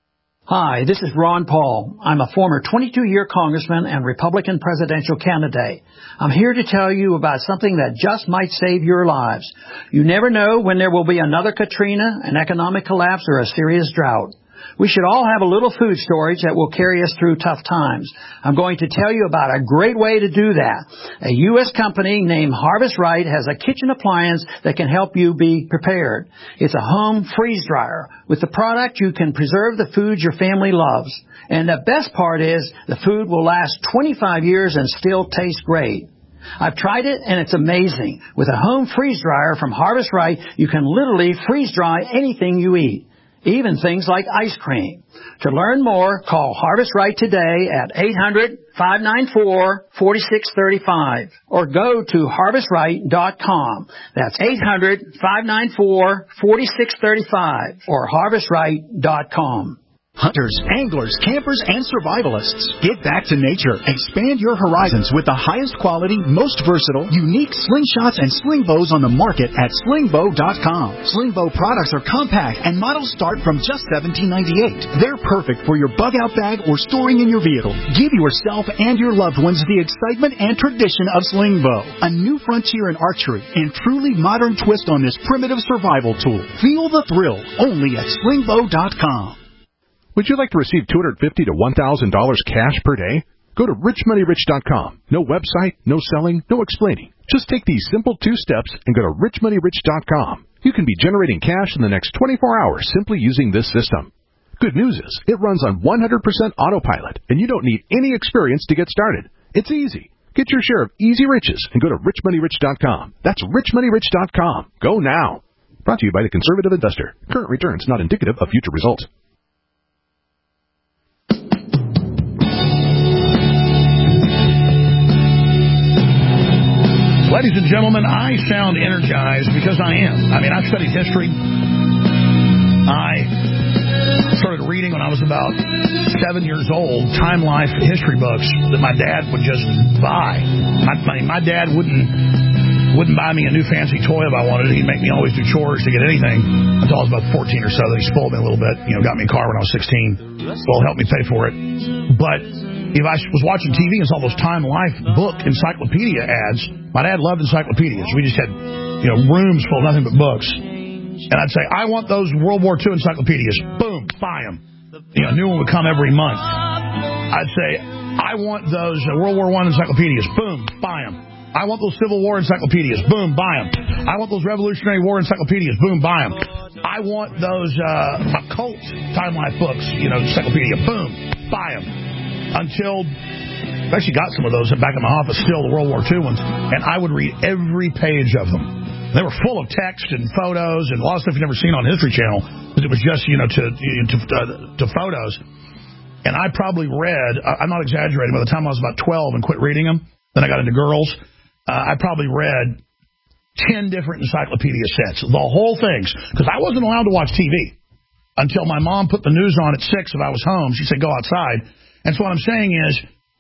Hi, this is Ron Paul. I'm a former twenty-two year congressman and Republican presidential candidate. I'm here to tell you about something that just might save your lives. You never know when there will be another Katrina, an economic collapse, or a serious drought. We should all have a little food storage that will carry us through tough times. I'm going to tell you about a great way to do that. A U S company named Harvest Right has a kitchen appliance that can help you be prepared. It's a home freeze dryer. With the product, you can preserve the food your family loves. And the best part is the food will last twenty-five years and still taste great. I've tried it, and it's amazing. With a home freeze dryer from Harvest Right, you can literally freeze dry anything you eat, even things like ice cream. To learn more, call Harvest Right today at eight hundred, five nine four, four six three five or go to harvest right dot com. That's eight hundred, five nine four, four six three five or harvest right dot com. Hunters, anglers, campers, and survivalists, get back to nature. Expand your horizons with the highest quality, most versatile, unique slingshots and sling bows on the market at sling bow dot com. Sling bow products are compact and models start from just seventeen ninety-eight. They're perfect for your bug out bag or storing in your vehicle. Give yourself and your loved ones the excitement and tradition of sling bow, a new frontier in archery and truly modern twist on this primitive survival tool. Feel the thrill only at sling bow dot com. Would you like to receive two hundred fifty dollars to one thousand dollars cash per day? Go to rich money rich dot com. No website, no selling, no explaining. Just take these simple two steps and go to rich money rich dot com. You can be generating cash in the next twenty-four hours simply using this system. Good news is, it runs on one hundred percent autopilot, and you don't need any experience to get started. It's easy. Get your share of easy riches and go to rich money rich dot com. That's rich money rich dot com. Go now. Brought to you by the Conservative Investor. Current returns not indicative of future results. Ladies and gentlemen, I sound energized because I am. I mean, I've studied history. I started reading when I was about seven years old, Time Life history books that my dad would just buy. My, my, my dad wouldn't wouldn't buy me a new fancy toy if I wanted it. He'd make me always do chores to get anything until I was about fourteen or so. Then he spoiled me a little bit. You know, got me a car when I was sixteen. Well, helped me pay for it. But if I was watching T V and saw those Time Life book encyclopedia ads, my dad loved encyclopedias. We just had, you know, rooms full of nothing but books. And I'd say, I want those World War Two encyclopedias. Boom, buy them. You know, a new one would come every month. I'd say, I want those uh, World War One encyclopedias. Boom, buy them. I want those Civil War encyclopedias. Boom, buy them. I want those Revolutionary War encyclopedias. Boom, buy them. I want those uh, occult Time Life books, you know, encyclopedia. Boom, buy them. Until I actually got some of those back in my office, still the World War Two ones, and I would read every page of them. They were full of text and photos and a lot of stuff you've never seen on History Channel, because it was just, you know, to to, uh, to photos. And I probably read, I'm not exaggerating, by the time I was about twelve and quit reading them, then I got into girls, uh, I probably read ten different encyclopedia sets, the whole things, because I wasn't allowed to watch T V until my mom put the news on at six if I was home. She said, go outside. And so what I'm saying is,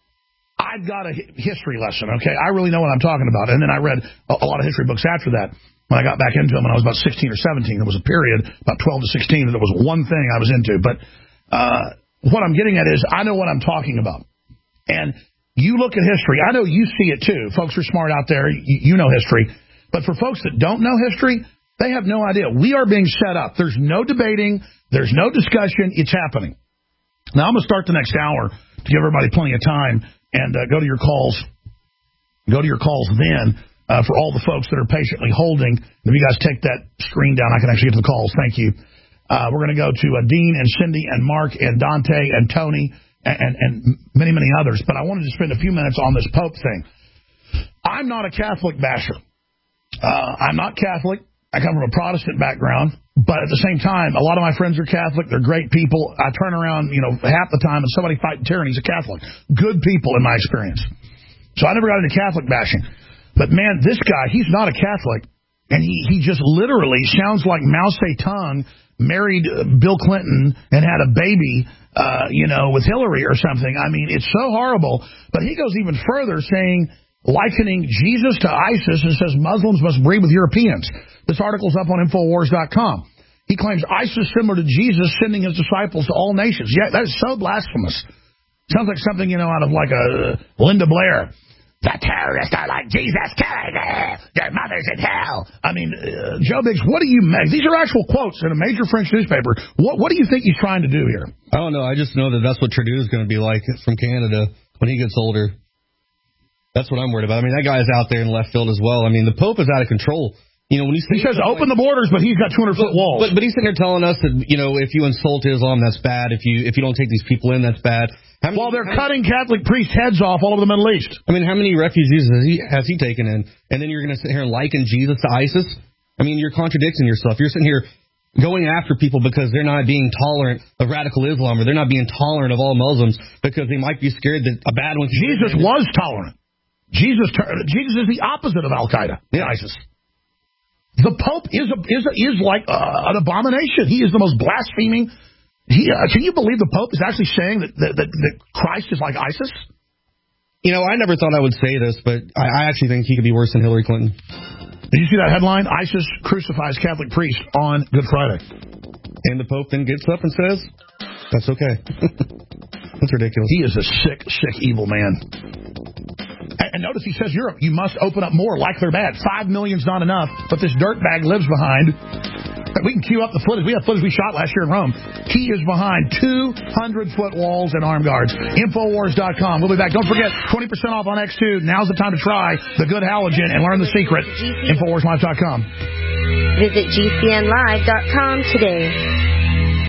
I've got a history lesson, okay? I really know what I'm talking about. And then I read a, a lot of history books after that. When I got back into them when I was about sixteen or seventeen, there was a period, about twelve to sixteen, that there was one thing I was into. But uh, what I'm getting at is I know what I'm talking about. And you look at history. I know you see it, too. Folks are smart out there. You, you know history. But for folks that don't know history, they have no idea. We are being set up. There's no debating. There's no discussion. It's happening. Now, I'm going to start the next hour to give everybody plenty of time. And uh, go to your calls. Go to your calls then uh, for all the folks that are patiently holding. If you guys take that screen down, I can actually get to the calls. Thank you. Uh, we're going to go to uh, Dean and Cindy and Mark and Dante and Tony and, and, and many, many others. But I wanted to spend a few minutes on this Pope thing. I'm not a Catholic basher. Uh, I'm not Catholic. I come from a Protestant background. But at the same time, a lot of my friends are Catholic. They're great people. I turn around, you know, half the time and somebody fighting tyranny is a Catholic. Good people in my experience. So I never got into Catholic bashing. But, man, this guy, he's not a Catholic. And he, he just literally sounds like Mao Zedong married Bill Clinton and had a baby, uh, you know, with Hillary or something. I mean, it's so horrible. But he goes even further, saying, likening Jesus to ISIS, and says Muslims must breed with Europeans. This article's up on Infowars dot com. He claims ISIS similar to Jesus, sending his disciples to all nations. Yeah, that is so blasphemous. Sounds like something, you know, out of like a Linda Blair. The terrorists are like Jesus killing them. Their mothers in hell. I mean, uh, Joe Biggs, what do you make? These are actual quotes in a major French newspaper. What, what do you think he's trying to do here? I don't know. I just know that that's what Trudeau's going to be like from Canada when he gets older. That's what I'm worried about. I mean, that guy's out there in left field as well. I mean, the Pope is out of control. You know, when he, he says open like, the borders, but he's got two hundred foot walls. But, but he's sitting there telling us that, you know, if you insult Islam, that's bad. If you if you don't take these people in, that's bad. How many, While they're cutting many, Catholic priests' heads off all over the Middle East. I mean, how many refugees has he has he taken in? And then you're going to sit here and liken Jesus to ISIS? I mean, you're contradicting yourself. You're sitting here going after people because they're not being tolerant of radical Islam, or they're not being tolerant of all Muslims because they might be scared that a bad one. Jesus was tolerant. Jesus Jesus is the opposite of Al-Qaeda, yeah. ISIS. The Pope is a, is a, is like uh, an abomination. He is the most blaspheming. He, uh, can you believe the Pope is actually saying that, that, that, that Christ is like ISIS? You know, I never thought I would say this, but I, I actually think he could be worse than Hillary Clinton. Did you see that headline? ISIS crucifies Catholic priest on Good Friday. And the Pope then gets up and says, that's okay. That's ridiculous. He is a sick, sick, evil man. And notice he says Europe, you must open up more like they're bad. Five million's not enough, but this dirtbag lives behind. We can cue up the footage. We have footage we shot last year in Rome. He is behind two hundred foot walls and armed guards. Infowars dot com. We'll be back. Don't forget, twenty percent off on X two. Now's the time to try the good halogen and learn the secret. Infowars Live dot com. Visit G C N Live dot com today.